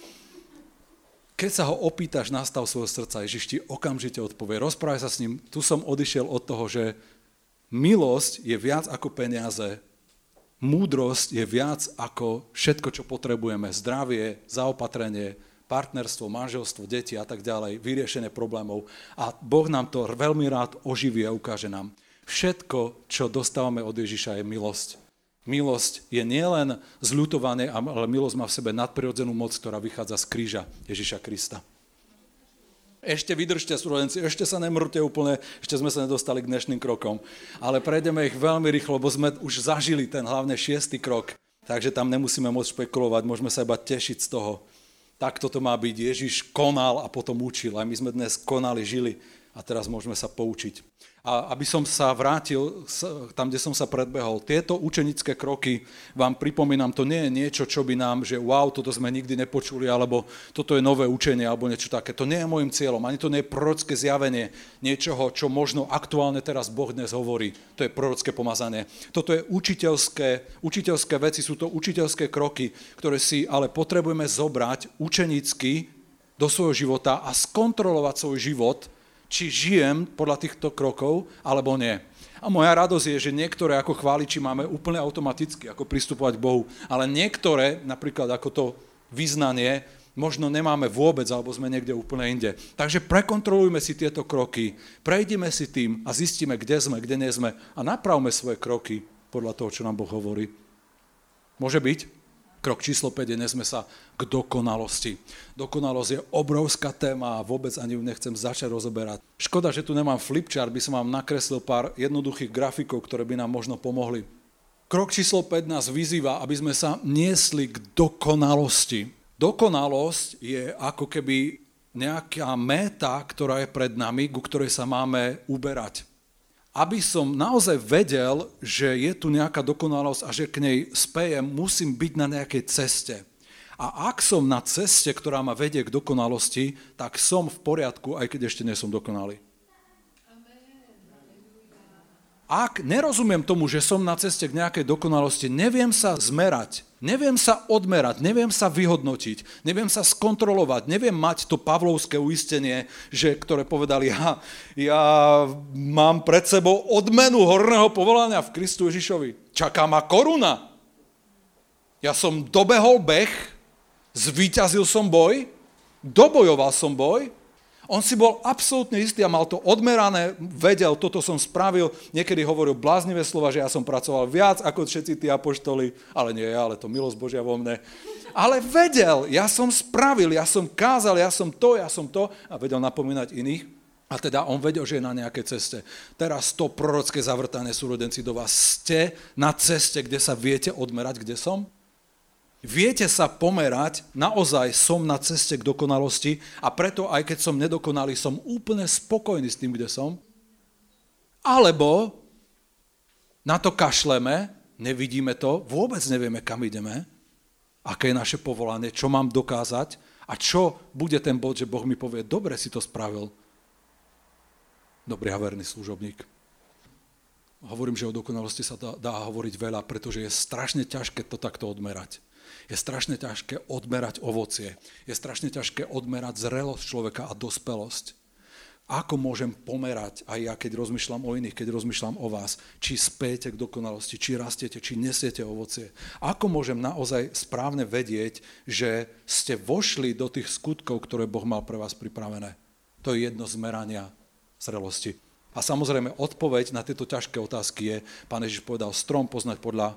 Keď sa ho opýtaš na stav svojho srdca, Ježiš ti okamžite odpovie. Rozprávaj sa s ním. Tu som odišiel od toho, že milosť je viac ako peniaze, múdrosť je viac ako všetko, čo potrebujeme. Zdravie, zaopatrenie, partnerstvo, manželstvo, deti a tak ďalej, vyriešenie problémov. A Boh nám to veľmi rád oživí a ukáže nám. Všetko, čo dostávame od Ježiša, je milosť. Milosť je nielen zľutovanie, ale milosť má v sebe nadprirodzenú moc, ktorá vychádza z kríža Ježiša Krista. Ešte vydržte, súrodenci, ešte sa nemrte úplne, ešte sme sa nedostali k dnešným krokom. Ale prejdeme ich veľmi rýchlo, lebo sme už zažili ten hlavne 6. krok. Takže tam nemusíme moc špekulovať, môžeme sa iba tešiť z toho. Takto to má byť. Ježiš konal a potom učil. Aj my sme dnes konali, žili a teraz môžeme sa poučiť. A aby som sa vrátil tam, kde som sa predbehol, tieto učenické kroky, vám pripomínam, to nie je niečo, čo by nám, že wow, toto sme nikdy nepočuli, alebo toto je nové učenie, alebo niečo také. To nie je môjim cieľom, ani to nie je prorocké zjavenie niečoho, čo možno aktuálne teraz Boh dnes hovorí. To je prorocké pomazanie. Toto je učiteľské veci, sú to učiteľské kroky, ktoré si ale potrebujeme zobrať učenícky do svojho života a skontrolovať svoj život, či žijem podľa týchto krokov, alebo nie. A moja radosť je, že niektoré ako chváliči máme úplne automaticky, ako pristupovať k Bohu, ale niektoré, napríklad ako to vyznanie, možno nemáme vôbec, alebo sme niekde úplne inde. Takže prekontrolujme si tieto kroky, prejdime si tým a zistíme, kde sme, kde nie sme a napravme svoje kroky podľa toho, čo nám Boh hovorí. Môže byť? Krok číslo 5 je, nesme sa k dokonalosti. Dokonalosť je obrovská téma a vôbec ani ju nechcem začať rozoberať. Škoda, že tu nemám flipchart, by som vám nakreslil pár jednoduchých grafikov, ktoré by nám možno pomohli. Krok číslo 5 nás vyzýva, aby sme sa niesli k dokonalosti. Dokonalosť je ako keby nejaká méta, ktorá je pred nami, ku ktorej sa máme uberať. Aby som naozaj vedel, že je tu nejaká dokonalosť a že k nej spejem, musím byť na nejakej ceste. A ak som na ceste, ktorá ma vedie k dokonalosti, tak som v poriadku, aj keď ešte nie som dokonalý. Ak nerozumiem tomu, že som na ceste k nejakej dokonalosti, neviem sa zmerať, neviem sa odmerať, neviem sa vyhodnotiť, neviem sa skontrolovať, neviem mať to pavlovské uistenie, ktoré povedali, ja mám pred sebou odmenu horného povolania v Kristu Ježišovi. Čaká ma koruna. Ja som dobehol beh, zvíťazil som boj, dobojoval som boj. On si bol absolútne istý a mal to odmerané, vedel, toto som spravil, niekedy hovoril bláznivé slova, že ja som pracoval viac ako všetci tí apoštoli, ale nie ja, ale to milosť Božia vo mne. Ale vedel, ja som spravil, ja som kázal, ja som to a vedel napomínať iných. A teda on vedel, že je na nejakej ceste. Teraz to prorocké zavrtané súrodenci do vás. Ste na ceste, kde sa viete odmerať, kde som? Viete sa pomerať, naozaj som na ceste k dokonalosti a preto aj keď som nedokonalý, som úplne spokojný s tým, kde som. Alebo na to kašleme, nevidíme to, vôbec nevieme, kam ideme, aké je naše povolanie, čo mám dokázať a čo bude ten bod, že Boh mi povie, dobre si to spravil. Dobrý a verný služobník. Hovorím, že o dokonalosti sa dá hovoriť veľa, pretože je strašne ťažké to takto odmerať. Je strašne ťažké odmerať ovocie. Je strašne ťažké odmerať zrelosť človeka a dospelosť. Ako môžem pomerať, aj ja, keď rozmýšľam o iných, keď rozmýšľam o vás, či spejete k dokonalosti, či rastiete, či nesiete ovocie. Ako môžem naozaj správne vedieť, že ste vošli do tých skutkov, ktoré Boh mal pre vás pripravené. To je jedno z merania zrelosti. A samozrejme, odpoveď na tieto ťažké otázky je, Pán Ježiš povedal, strom poznať podľa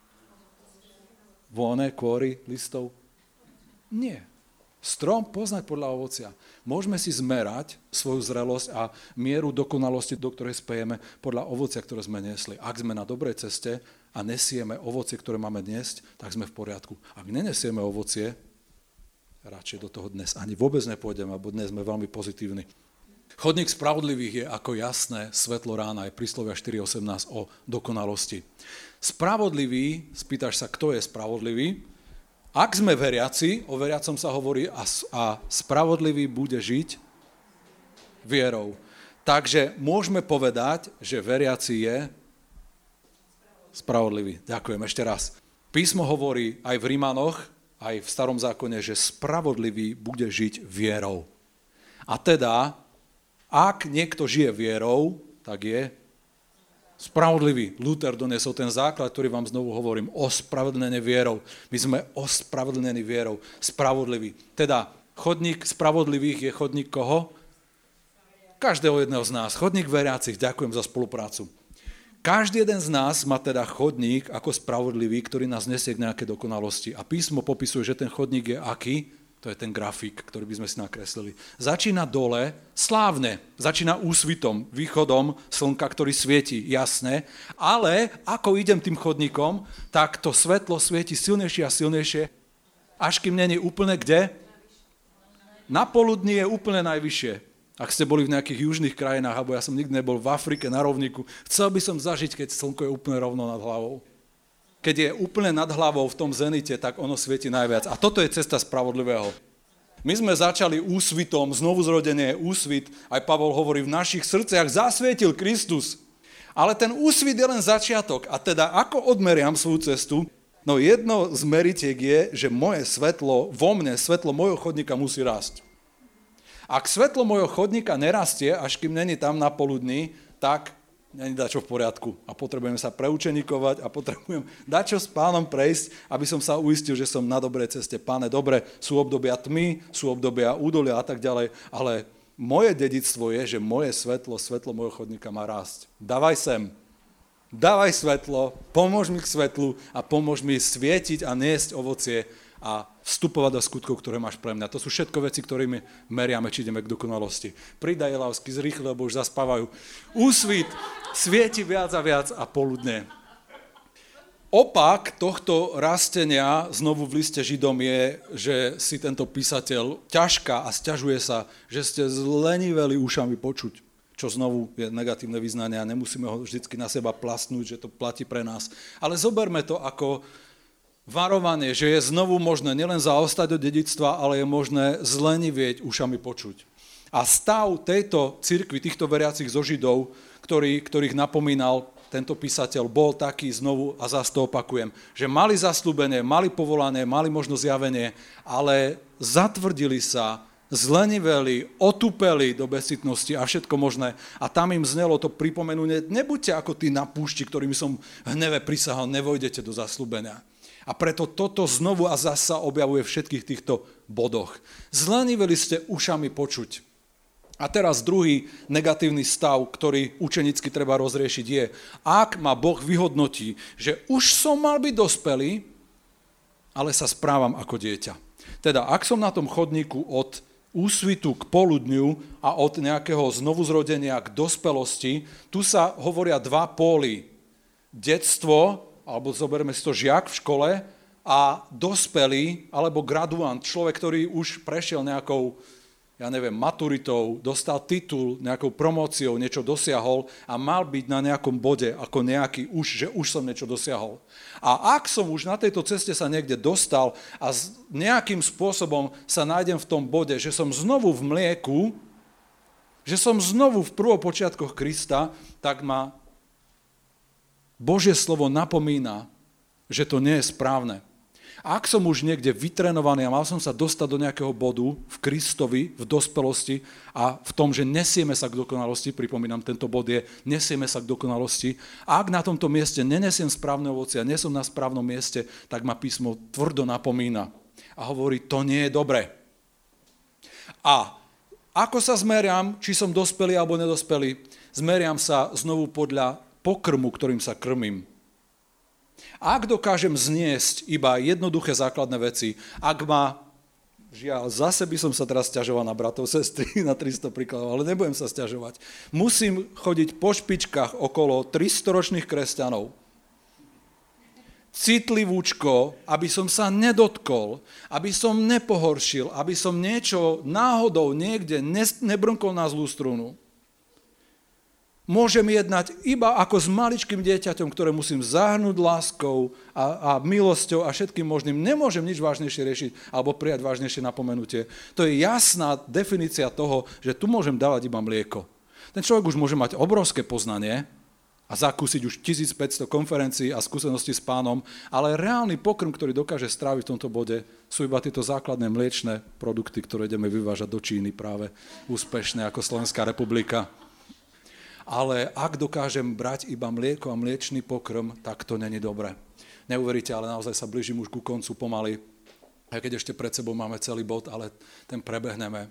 vône, kôry, listov? Nie. Strom poznať podľa ovocia. Môžeme si zmerať svoju zrelosť a mieru dokonalosti, do ktorej spejeme, podľa ovocia, ktoré sme nesli. Ak sme na dobrej ceste a nesieme ovocie, ktoré máme dnes, tak sme v poriadku. Ak nenesieme ovocie, radšej do toho dnes ani vôbec nepôjdeme, lebo dnes sme veľmi pozitívni. Chodník spravodlivých je ako jasné svetlo rána, je príslovia 4.18 o dokonalosti. Spravodlivý, spýtaš sa, kto je spravodlivý? Ak sme veriaci, o veriacom sa hovorí, a spravodlivý bude žiť vierou. Takže môžeme povedať, že veriaci je spravodlivý. Ďakujem ešte raz. Písmo hovorí aj v Rímanoch, aj v Starom zákone, že spravodlivý bude žiť vierou. A teda, ak niekto žije vierou, tak je spravodlivý. Luther donesol ten základ, ktorý vám znovu hovorím, ospravedlnenie vierou. My sme ospravedlnení vierou, spravodliví. Teda chodník spravodlivých je chodník koho? Každého jedného z nás. Chodník veriacich. Ďakujem za spoluprácu. Každý jeden z nás má teda chodník ako spravodlivý, ktorý nás nesie k nejakej dokonalosti. A písmo popisuje, že ten chodník je aký? To je ten grafik, ktorý by sme si nakreslili. Začína dole, slávne, začína úsvitom, východom slnka, ktorý svieti, jasné, ale ako idem tým chodníkom, tak to svetlo svieti silnejšie a silnejšie, až kým není úplne kde? Na poludní je úplne najvyššie. Ak ste boli v nejakých južných krajinách, alebo ja som nikdy nebol v Afrike na rovníku, chcel by som zažiť, keď slnko je úplne rovno nad hlavou. Keď je úplne nad hlavou v tom zenite, tak ono svieti najviac. A toto je cesta spravodlivého. My sme začali úsvitom, znovuzrodenie je úsvit, aj Pavol hovorí, v našich srdciach zasvietil Kristus. Ale ten úsvit je len začiatok. A teda ako odmeriam svoju cestu? No jedno z meritiek je, že moje svetlo, vo mne, svetlo mojho chodníka musí rásť. Ak svetlo mojho chodníka nerastie, až kým není tam na poludní, tak není dačo v poriadku a potrebujem sa preučenikovať a potrebujem dačo s Pánom prejsť, aby som sa uistil, že som na dobrej ceste. Páne, dobre, sú obdobia tmy, sú obdobia údolia a tak ďalej, ale moje dedičstvo je, že moje svetlo, svetlo môjho chodníka má rásť. Dávaj sem, dávaj svetlo, pomôž mi k svetlu a pomôž mi svietiť a niesť ovocie a vstupovať do skutkov, ktoré máš pre mňa. To sú všetko veci, ktorými meriame, či ideme k dokonalosti. Pridaj lásky, zrýchle, lebo už zaspávajú. Úsvit, svieti viac a poludne. Opak tohto rastenia znovu v liste Židom je, že si tento písateľ ťažká a sťažuje sa, že ste zleniveli ušami počuť, čo znovu je negatívne vyznanie a nemusíme ho vždy na seba plastnúť, že to platí pre nás. Ale zoberme to ako varovanie, že je znovu možné nielen zaostať od dedičstva, ale je možné zlenivieť ušami počuť. A stav tejto cirkvi, týchto veriacich zo Židov, ktorých napomínal tento písateľ, bol taký znovu, a zase to opakujem, že mali zasľúbenie, mali povolanie, mali možno zjavenie, ale zatvrdili sa, zleniveli, otupeli do bezcitnosti a všetko možné. A tam im znelo to pripomenutie, nebuďte ako tí na púšti, ktorým som v hneve prisahal, nevojdete do zasľúbenia. A preto toto znovu a zase sa objavuje v všetkých týchto bodoch. Zleniveli ste ušami počuť. A teraz druhý negatívny stav, ktorý učenicky treba rozriešiť je, ak ma Boh vyhodnotí, že už som mal byť dospelý, ale sa správam ako dieťa. Teda ak som na tom chodníku od úsvitu k poludňu a od nejakého znovuzrodenia k dospelosti, tu sa hovoria dva póly. Detstvo, alebo zoberme si to žiak v škole, a dospelý, alebo graduant, človek, ktorý už prešiel nejakou maturitou, dostal titul, nejakou promóciou, niečo dosiahol a mal byť na nejakom bode ako nejaký že už som niečo dosiahol. A ak som už na tejto ceste sa niekde dostal a nejakým spôsobom sa nájdem v tom bode, že som znovu v mlieku, že som znovu v prvopočiatkoch Krista, tak ma Božie slovo napomína, že to nie je správne. Ak som už niekde vytrenovaný a mal som sa dostať do nejakého bodu v Kristovi, v dospelosti a v tom, že nesieme sa k dokonalosti, pripomínam, tento bod je, nesieme sa k dokonalosti, a ak na tomto mieste nenesiem správne ovocie a nie som na správnom mieste, tak ma písmo tvrdo napomína a hovorí, to nie je dobre. A ako sa zmeriam, či som dospelý alebo nedospelý, zmeriam sa znovu podľa pokrmu, ktorým sa krmím. Ak dokážem zniesť iba jednoduché základné veci, žiaľ, zase by som sa teraz sťažoval na bratov, sestry, na 300 príkladov, ale nebudem sa sťažovať. Musím chodiť po špičkách okolo 300-ročných kresťanov. Citlivúčko, aby som sa nedotkol, aby som nepohoršil, aby som niečo náhodou niekde nebrnkol na zlú strunu. Môžem jednať iba ako s maličkým dieťaťom, ktoré musím zahrnúť láskou a milosťou a všetkým možným. Nemôžem nič vážnejšie riešiť alebo prijať vážnejšie napomenutie. To je jasná definícia toho, že tu môžem dávať iba mlieko. Ten človek už môže mať obrovské poznanie a zakúsiť už 1500 konferencií a skúseností s Pánom, ale reálny pokrm, ktorý dokáže stráviť v tomto bode, sú iba tieto základné mliečne produkty, ktoré ideme vyvážať do Číny práve úspešné ako Slovenská republika. Ale ak dokážem brať iba mlieko a mliečný pokrm, tak to není dobré. Neuveríte, ale naozaj sa blížim už ku koncu pomaly, aj keď ešte pred sebou máme celý bod, ale ten prebehneme.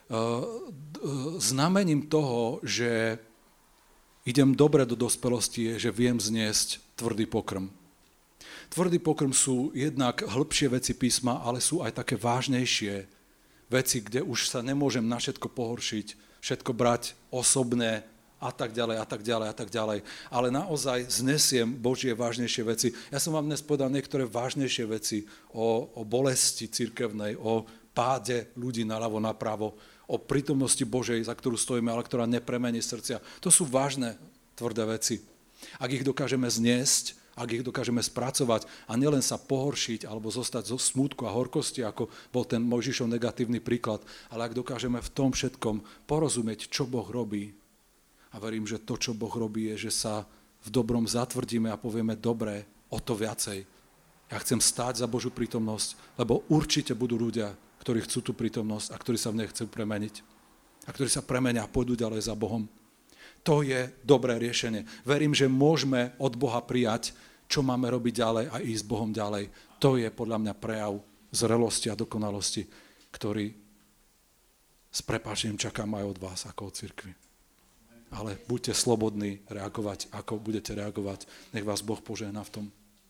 Znamením toho, že idem dobre do dospelosti, je, že viem zniesť tvrdý pokrm. Tvrdý pokrm sú jednak hĺbšie veci písma, ale sú aj také vážnejšie veci, kde už sa nemôžem na všetko pohoršiť, všetko brať osobné, a tak ďalej, a tak ďalej, a tak ďalej. Ale naozaj znesiem Božie vážnejšie veci. Ja som vám dnes povedal niektoré vážnejšie veci o bolesti cirkevnej, o páde ľudí naľavo, napravo, o prítomnosti Božej, za ktorú stojíme, ale ktorá nepremení srdcia. To sú vážne, tvrdé veci. Ak ich dokážeme zniesť, ak ich dokážeme spracovať a nielen sa pohoršiť alebo zostať zo smútku a horkosti, ako bol ten Mojžišov negatívny príklad, ale ak dokážeme v tom všetkom porozumieť, čo Boh robí. A verím, že to, čo Boh robí, je, že sa v dobrom zatvrdíme a povieme, dobre, o to viacej. Ja chcem stáť za Božiu prítomnosť, lebo určite budú ľudia, ktorí chcú tú prítomnosť a ktorí sa v nej chcú premeniť. A ktorí sa premenia a pôjdu ďalej za Bohom. To je dobré riešenie. Verím, že môžeme od Boha prijať, čo máme robiť ďalej a ísť s Bohom ďalej. To je podľa mňa prejav zrelosti a dokonalosti, ktorý s prepáčením čakám aj od vás ako od cirkvi. Ale buďte slobodní reagovať, ako budete reagovať. Nech vás Boh požehná v tom.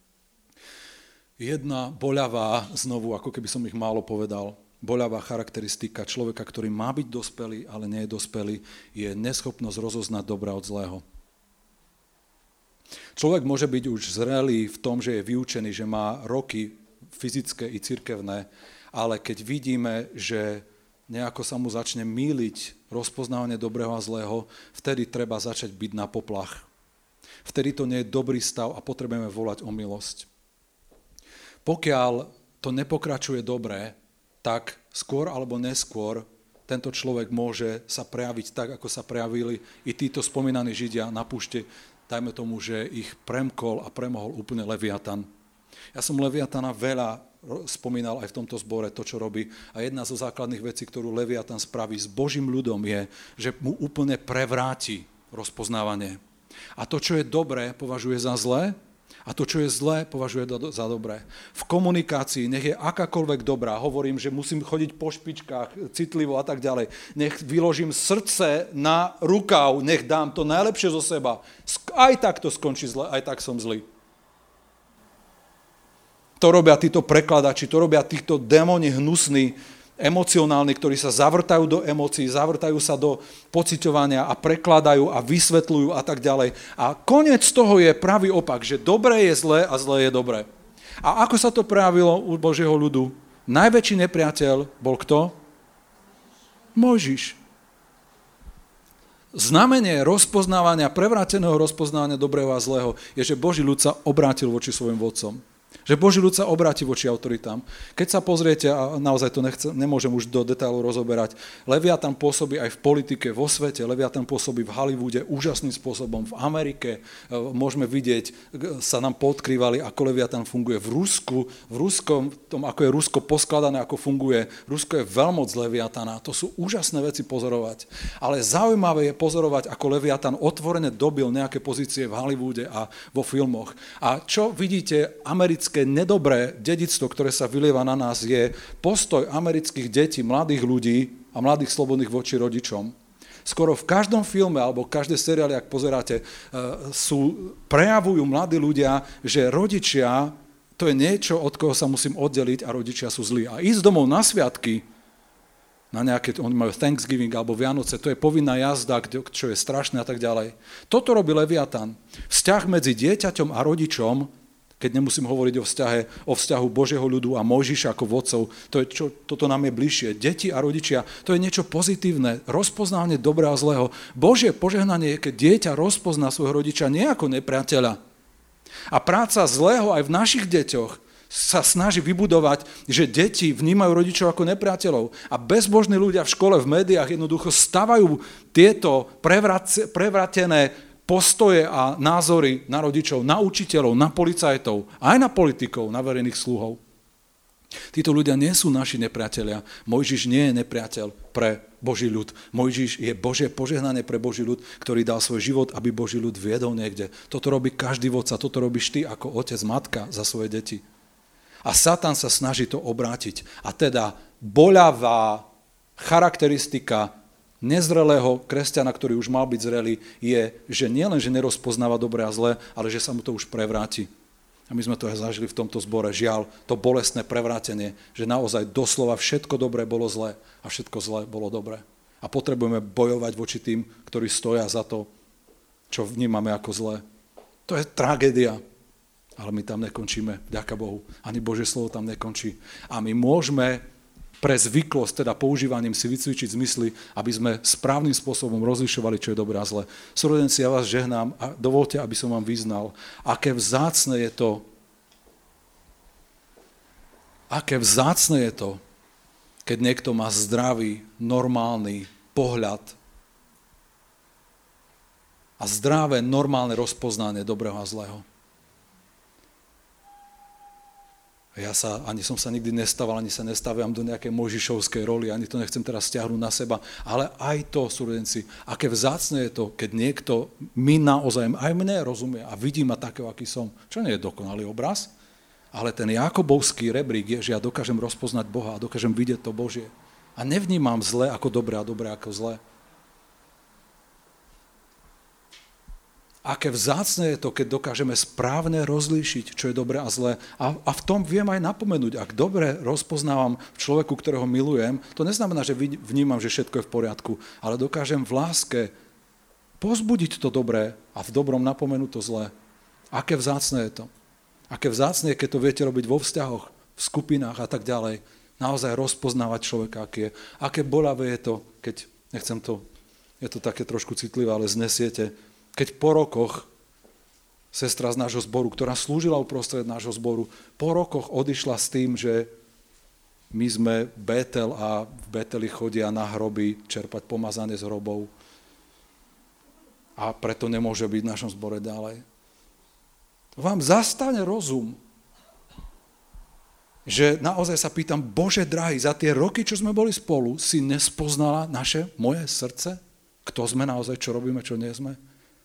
Jedna boľavá, znovu, ako keby som ich málo povedal, boľavá charakteristika človeka, ktorý má byť dospelý, ale nie je dospelý, je neschopnosť rozoznať dobré od zlého. Človek môže byť už zrelý v tom, že je vyučený, že má roky fyzické i cirkevné, ale keď vidíme, že nejako sa mu začne mýliť rozpoznávanie dobrého a zlého, vtedy treba začať byť na poplach. Vtedy to nie je dobrý stav a potrebujeme volať o milosť. Pokiaľ to nepokračuje dobre, tak skôr alebo neskôr tento človek môže sa prejaviť tak, ako sa prejavili i títo spomínaní Židia na púšti. Dajme tomu, že ich premkol a premohol úplne Leviatan. Ja som Leviatana veľa spomínal aj v tomto zbore to, čo robí. A jedna zo základných vecí, ktorú Leviatan spraví s Božím ľudom je, že mu úplne prevráti rozpoznávanie. A to, čo je dobré, považuje za zlé a to, čo je zlé, považuje za dobré. V komunikácii, nech je akákoľvek dobrá, hovorím, že musím chodiť po špičkách, citlivo a tak ďalej. Nech vyložím srdce na rukav, nech dám to najlepšie zo seba. Aj tak to skončí zle, aj tak som zlý. To robia títo prekladači, to robia títo démoni hnusní, emocionálni, ktorí sa zavrtajú do emócií, zavrtajú sa do pociťovania a prekladajú a vysvetľujú a tak ďalej. A koniec toho je pravý opak, že dobré je zlé a zlé je dobré. A ako sa to prejavilo u Božieho ľudu? Najväčší nepriateľ bol kto? Mojžiš. Znamenie rozpoznávania, prevráteného rozpoznávania dobrého a zlého je, že Boží ľud sa obrátil voči svojim vodcom. Že Boží ľud sa obráti voči autoritám. Keď sa pozriete, a naozaj to nemôžem už do detailov rozoberať, Leviatan pôsobí aj v politike, vo svete, Leviatan pôsobí v Hollywoode úžasným spôsobom, v Amerike môžeme vidieť, sa nám podkrývali, ako Leviatan funguje v Rusku, v ruskom, tom, ako je Rusko poskladané, ako funguje. Rusko je veľmoc Leviatana, to sú úžasné veci pozorovať. Ale zaujímavé je pozorovať, ako Leviatan otvorene dobil nejaké pozície v Hollywoode a vo filmoch. A čo vidíte, americké nedobré dedičstvo, ktoré sa vylieva na nás, je postoj amerických detí, mladých ľudí a mladých slobodných voči rodičom. Skoro v každom filme alebo v každej seriáli, ak pozeráte, prejavujú mladí ľudia, že rodičia, to je niečo, od koho sa musím oddeliť a rodičia sú zlí. A ísť domov na sviatky, na nejaké, oni majú Thanksgiving alebo Vianoce, to je povinná jazda, čo je strašné a tak ďalej. Toto robí Leviatan. Vzťah medzi dieťaťom a rodičom, keď nemusím hovoriť o vzťahu Božieho ľudu a Mojžiša ako vodcov, toto nám je bližšie. Deti a rodičia, to je niečo pozitívne, rozpoznávanie dobrého a zlého. Božie požehnanie je, keď dieťa rozpozná svojho rodiča nie ako nepriateľa. A práca zlého aj v našich deťoch sa snaží vybudovať, že deti vnímajú rodičov ako nepriateľov. A bezbožní ľudia v škole, v médiách jednoducho stavajú tieto prevratené postoje a názory na rodičov, na učiteľov, na policajtov, aj na politikov, na verejných sluhov. Títo ľudia nie sú naši nepriatelia. Mojžiš nie je nepriateľ pre Boží ľud. Mojžiš je Božie požehnanie pre Boží ľud, ktorý dal svoj život, aby Boží ľud viedol niekde. Toto robí každý vodca, toto robíš ty ako otec, matka za svoje deti. A Satan sa snaží to obrátiť. A teda boľavá charakteristika nezrelého kresťana, ktorý už mal byť zrelý, je, že nielen, že nerozpoznáva dobré a zlé, ale že sa mu to už prevráti. A my sme to aj zažili v tomto zbore. Žiaľ, to bolestné prevrátenie, že naozaj doslova všetko dobré bolo zlé a všetko zlé bolo dobré. A potrebujeme bojovať voči tým, ktorí stoja za to, čo vnímame ako zlé. To je tragédia. Ale my tam nekončíme, vďaka Bohu. Ani Božie slovo tam nekončí. A my môžeme pre zvyklosť, teda používaním si vycvičiť zmysly, aby sme správnym spôsobom rozlišovali, čo je dobré a zlé. Súrodenci, ja vás žehnám a dovolte, aby som vám vyznal, aké vzácne je to, keď niekto má zdravý, normálny pohľad a zdravé, normálne rozpoznanie dobrého a zlého. Ani som sa nikdy nestával, ani sa nestaviam do nejakej Mojžišovskej roli, ani to nechcem teraz stiahnuť na seba, ale aj to, súrodenci, aké vzácne je to, keď niekto mi naozaj, aj mne rozumie a vidí ma takého, aký som, čo nie je dokonalý obraz, ale ten Jakobovský rebrík je, že ja dokážem rozpoznať Boha a dokážem vidieť to Božie. A nevnímam zlé ako dobré a dobré ako zlé. Aké vzácne je to, keď dokážeme správne rozlíšiť, čo je dobré a zlé. A v tom viem aj napomenúť, ak dobre rozpoznávam v človeku, ktorého milujem, to neznamená, že vnímam, že všetko je v poriadku, ale dokážem v láske pozbudiť to dobré a v dobrom napomenúť to zlé. Aké vzácne je to. Aké vzácne je, keď to viete robiť vo vzťahoch, v skupinách a tak ďalej. Naozaj rozpoznávať človeka, aký je. Aké bolavé je to, keď, nechcem to, je to také trošku citlivé, ale znesiete, keď po rokoch sestra z nášho zboru, ktorá slúžila uprostred nášho zboru, po rokoch odišla s tým, že my sme Bétel a v Bételi chodia na hroby čerpať pomazanie z hrobov a preto nemôže byť v našom zbore ďalej. Vám zastane rozum, že naozaj sa pýtam, Bože drahý, za tie roky, čo sme boli spolu, si nespoznala moje srdce? Kto sme naozaj, čo robíme, čo nie sme?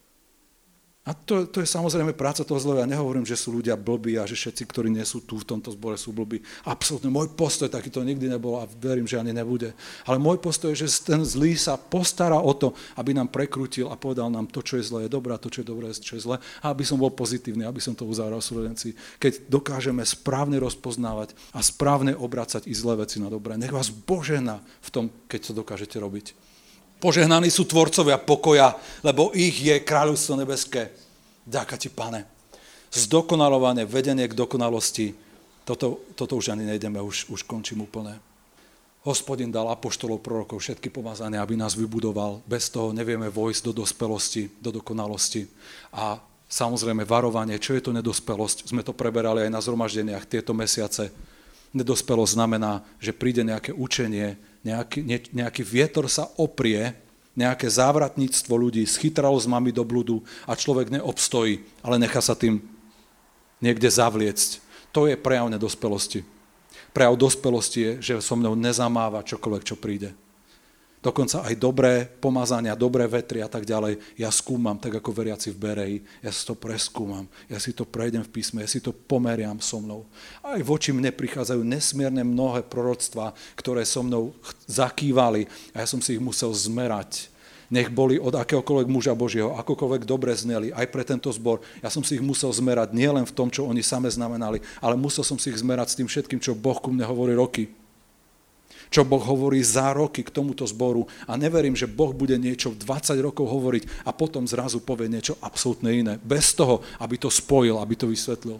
A to je samozrejme práca toho zlého. Ja nehovorím, že sú ľudia blbí a že všetci, ktorí nie sú tu v tomto zbore, sú blbí. Absolútne. Môj postoj takýto nikdy nebol a verím, že ani nebude. Ale môj postoj je, že ten zlý sa postará o to, aby nám prekrútil a povedal nám to, čo je zlé, je dobré, a to, čo je dobré, čo je zlé. A aby som bol pozitívny, aby som to uzavrel súrodenci. Keď dokážeme správne rozpoznávať a správne obracať i zlé veci na dobré. Nech vás požehná v tom, keď to dokážete robiť. Požehnaní sú tvorcovia pokoja, lebo ich je kráľovstvo nebeské. Ďakujem ti, Pane. Zdokonalovanie, vedenie k dokonalosti, toto už ani nejdeme, už končím úplne. Hospodin dal apoštolov, prorokov, všetky pomazania, aby nás vybudoval. Bez toho nevieme vojsť do dospelosti, do dokonalosti. A samozrejme varovanie, čo je to nedospelosť, sme to preberali aj na zhromaždeniach tieto mesiace. Nedospelosť znamená, že príde nejaké učenie, nejaký vietor sa oprie, nejaké závratníctvo ľudí s chytralozmami do bludu a človek neobstojí, ale nechá sa tým niekde zavliecť. To je prejav nedospelosti. Prejav dospelosti je, že so mnou nezamáva čokoľvek, čo príde. Dokonca aj dobré pomazania, dobré vetry a tak ďalej, ja skúmam, tak ako veriaci v Bereji, ja si to preskúmam, ja si to prejdem v písme, ja si to pomeriam so mnou. Aj voči mne prichádzajú nesmierne mnohé proroctvá, ktoré so mnou zakývali a ja som si ich musel zmerať. Nech boli od akéhokoľvek muža Božieho, akokoľvek dobre zneli, aj pre tento zbor. Ja som si ich musel zmerať nielen v tom, čo oni same znamenali, ale musel som si ich zmerať s tým všetkým, čo Boh ku mne hovorí roky. Čo Boh hovorí za roky k tomuto zboru a neverím, že Boh bude niečo 20 rokov hovoriť a potom zrazu povie niečo absolútne iné. Bez toho, aby to spojil, aby to vysvetlil.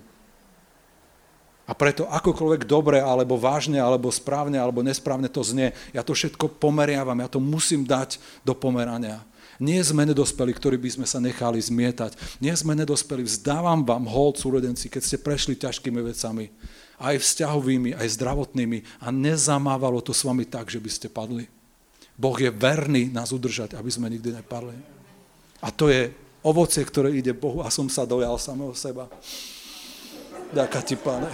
A preto akokoľvek dobre, alebo vážne, alebo správne, alebo nesprávne to znie, ja to všetko pomeriavam, ja to musím dať do pomerania. Nie sme nedospeli, ktorí by sme sa nechali zmietať. Nie sme nedospeli, vzdávam vám hold, súrodenci, keď ste prešli ťažkými vecami. Aj vzťahovými, aj zdravotnými a nezamávalo to s vami tak, že by ste padli. Boh je verný nás udržať, aby sme nikdy nepadli. A to je ovocie, ktoré ide Bohu a som sa dojal samého seba. Ďakujem ti, Pane.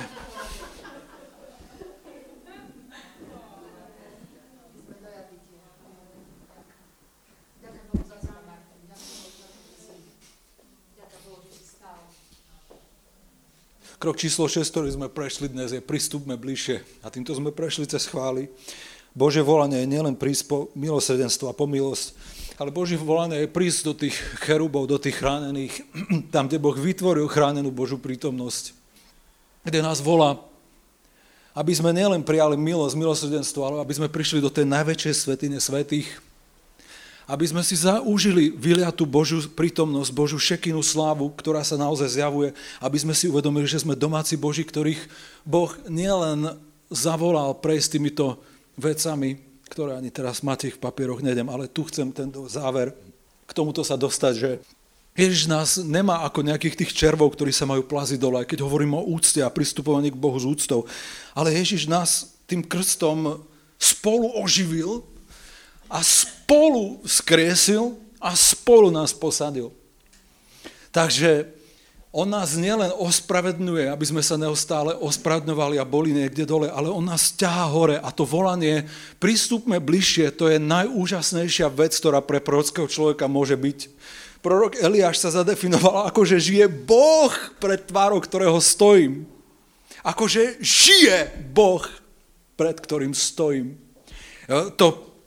Krok číslo 6, ktorý sme prešli dnes, je pristúpme bližšie. A týmto sme prešli cez chvály. Božie volanie je nielen prísť po milosrdenstvo a po milosť, ale Božie volanie je prísť do tých cherubov, do tých chránených, tam, kde Boh vytvoril chránenú Božiu prítomnosť, kde nás volá, aby sme nielen prijali milosť, milosrdenstvo, ale aby sme prišli do tej najväčšej svätyne svätých, aby sme si užili vyliatú Božiu prítomnosť, Božiu šekinu slávu, ktorá sa naozaj zjavuje, aby sme si uvedomili, že sme domáci Boží, ktorých Boh nielen zavolal prejsť týmito vecami, ktoré ani teraz máte ich v papieroch, nejdem, ale tu chcem tento záver k tomuto sa dostať, že Ježiš nás nemá ako nejakých tých červov, ktorí sa majú plaziť dole, aj keď hovorím o úcte a pristupovaní k Bohu s úctou, ale Ježiš nás tým krstom spolu oživil, a spolu skriesil a spolu nás posadil. Takže on nás nielen ospravedňuje, aby sme sa neustále ospravedňovali a boli niekde dole, ale on nás ťahá hore a to volanie pristúpme bližšie, to je najúžasnejšia vec, ktorá pre prorockého človeka môže byť. Prorok Eliáš sa zadefinoval ako, že žije Boh pred tvárou, ktorého stojím. Akože žije Boh, pred ktorým stojím. To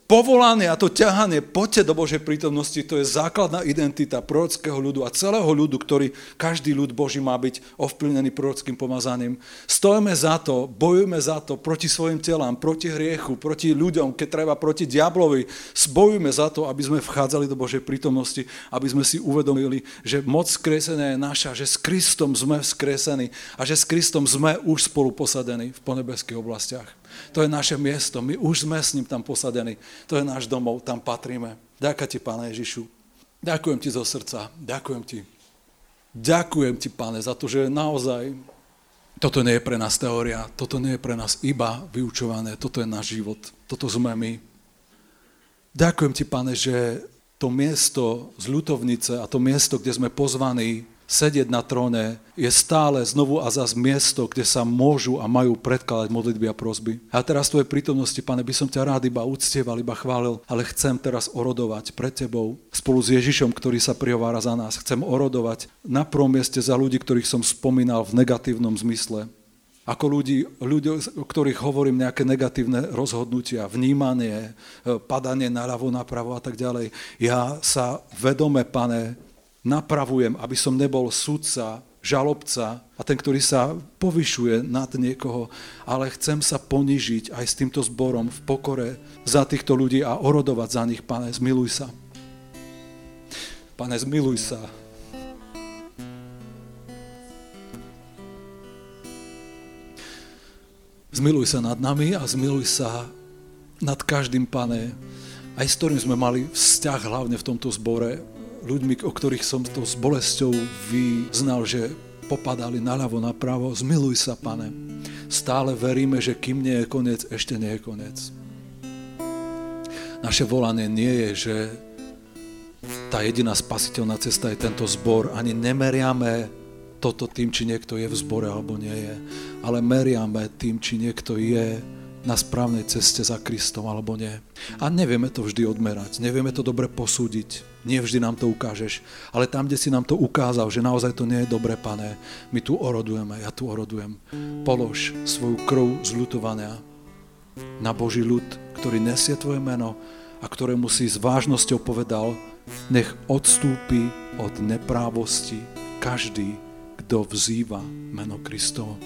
povolanie a to ťahanie, poďte do Božej prítomnosti, to je základná identita prorockého ľudu a celého ľudu, ktorý, každý ľud Boží má byť ovplyvnený prorockým pomazaním. Stojíme za to, bojujeme za to proti svojim telám, proti hriechu, proti ľuďom, keď treba proti diablovi. Bojujeme za to, aby sme vchádzali do Božej prítomnosti, aby sme si uvedomili, že moc skresenia je naša, že s Kristom sme vzkresení a že s Kristom sme už spolu posadení v ponebeských oblastiach. To je naše miesto, my už sme s ním tam posadení. To je náš domov, tam patríme. Ďakujem ti, Pane Ježišu. Ďakujem ti zo srdca. Ďakujem ti. Ďakujem ti, Pane, za to, že naozaj toto nie je pre nás teória, toto nie je pre nás iba vyučované, toto je náš život, toto sme my. Ďakujem ti, Pane, že to miesto z ľutovnice a to miesto, kde sme pozvaní sedieť na tróne, je stále znovu a zas miesto, kde sa môžu a majú predkladať modlitby a prosby. A teraz v tvojej prítomnosti, Pane, by som ťa rád iba uctieval, iba chválil, ale chcem teraz orodovať pred tebou spolu s Ježišom, ktorý sa prihovára za nás. Chcem orodovať na prvom mieste za ľudí, ktorých som spomínal v negatívnom zmysle. Ako ľudí, o ktorých hovorím nejaké negatívne rozhodnutia, vnímanie, padanie naľavo, napravo a tak ďalej. Ja sa vedome, Pane, napravujem, aby som nebol sudca, žalobca a ten, ktorý sa povyšuje nad niekoho, ale chcem sa ponížiť aj s týmto zborom v pokore za týchto ľudí a orodovať za nich. Pane, zmiluj sa. Pane, zmiluj sa. Zmiluj sa nad nami a zmiluj sa nad každým, Pane, aj s ktorým sme mali vzťah hlavne v tomto zbore, ľuďmi, o ktorých som to s bolesťou vyznal, že popadali naľavo, napravo. Zmiluj sa, Pane. Stále veríme, že kým nie je koniec, ešte nie je koniec. Naše volanie nie je, že tá jediná spasiteľná cesta je tento zbor. Ani nemeriame toto tým, či niekto je v zbore alebo nie je. Ale meriame tým, či niekto je na správnej ceste za Kristom alebo nie. A nevieme to vždy odmerať, nevieme to dobre posúdiť, nie vždy nám to ukážeš, ale tam, kde si nám to ukázal, že naozaj to nie je dobre, Pane, my tu orodujeme, ja tu orodujem. Polož svoju krv zľutovania na Boží ľud, ktorý nesie tvoje meno a ktorému si s vážnosťou povedal, nech odstúpi od neprávosti každý, kto vzýva meno Kristovo.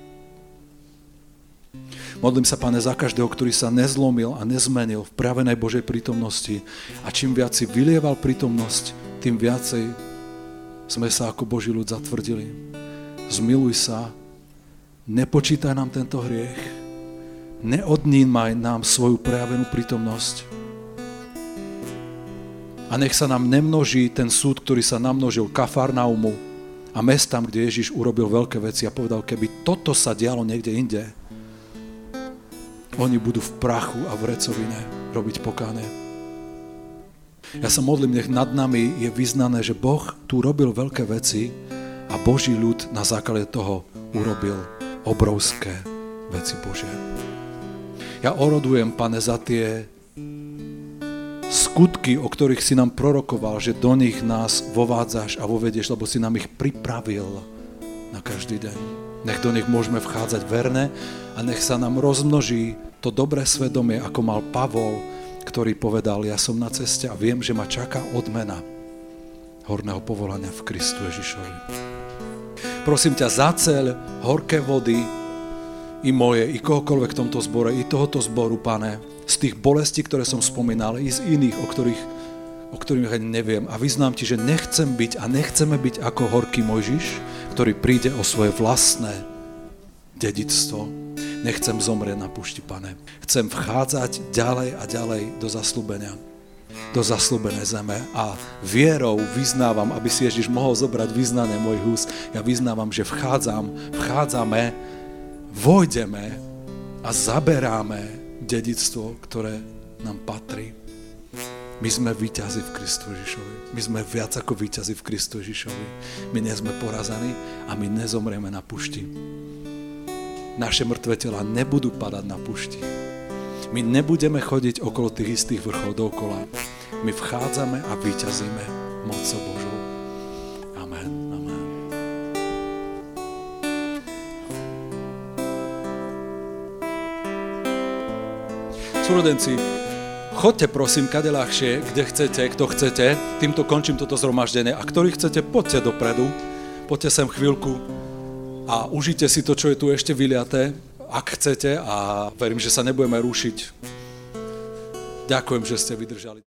Modlím sa, Pane, za každého, ktorý sa nezlomil a nezmenil v pravenej Božej prítomnosti. A čím viac si vylieval prítomnosť, tým viacej sme sa ako Boží ľud zatvrdili. Zmiluj sa, nepočítaj nám tento hriech, neodnímaj nám svoju prejavenú prítomnosť a nech sa nám nemnoží ten súd, ktorý sa namnožil Kafarnaumu a mestám, kde Ježiš urobil veľké veci a povedal, keby toto sa dialo niekde inde, oni budú v prachu a v recovine robiť pokánie. Ja sa modlím, nech nad nami je vyznané, že Boh tu robil veľké veci a Boží ľud na základe toho urobil obrovské veci Božie. Ja orodujem, Pane, za tie skutky, o ktorých si nám prorokoval, že do nich nás vovádzaš a vovedieš, lebo si nám ich pripravil na každý deň. Nech do nich môžeme vchádzať verne a nech sa nám rozmnoží to dobré svedomie, ako mal Pavol, ktorý povedal, ja som na ceste a viem, že ma čaká odmena horného povolania v Kristu Ježišovi. Prosím ťa, zaceľ horké vody i moje, i kohokoľvek v tomto zbore, i tohoto zboru, Pane, z tých bolestí, ktoré som spomínal, i z iných, o ktorých ani neviem. A vyznám ti, že nechcem byť a nechceme byť ako horký Mojžiš, ktorý príde o svoje vlastné dedičstvo. Nechcem zomrieť na púšti, Pane. Chcem vchádzať ďalej a ďalej do zasľúbenia, do zasľúbenej zeme a vierou vyznávam, aby si Ježiš mohol zobrať vyznanie mojich úst. Ja vyznávam, že vchádzame, vojdeme a zaberáme dedičstvo, ktoré nám patrí. My sme víťazi v Kristu Ježišovi. My sme viac ako víťazi v Kristu Ježišovi. My nie sme porazaní a my nezomrieme na pušti. Naše mŕtve tela nebudú padať na pušti. My nebudeme chodiť okolo tých istých vrchov dookola. My vchádzame a víťazíme mocou Božou. Amen. Amen. Súrodenci, Chodte prosím kade ľahšie, kde chcete, kto chcete. Týmto končím toto zhromaždenie. A ktorí chcete, poďte dopredu. Poďte sem chvíľku a užite si to, čo je tu ešte vyliaté, ak chcete, a verím, že sa nebudeme rušiť. Ďakujem, že ste vydržali.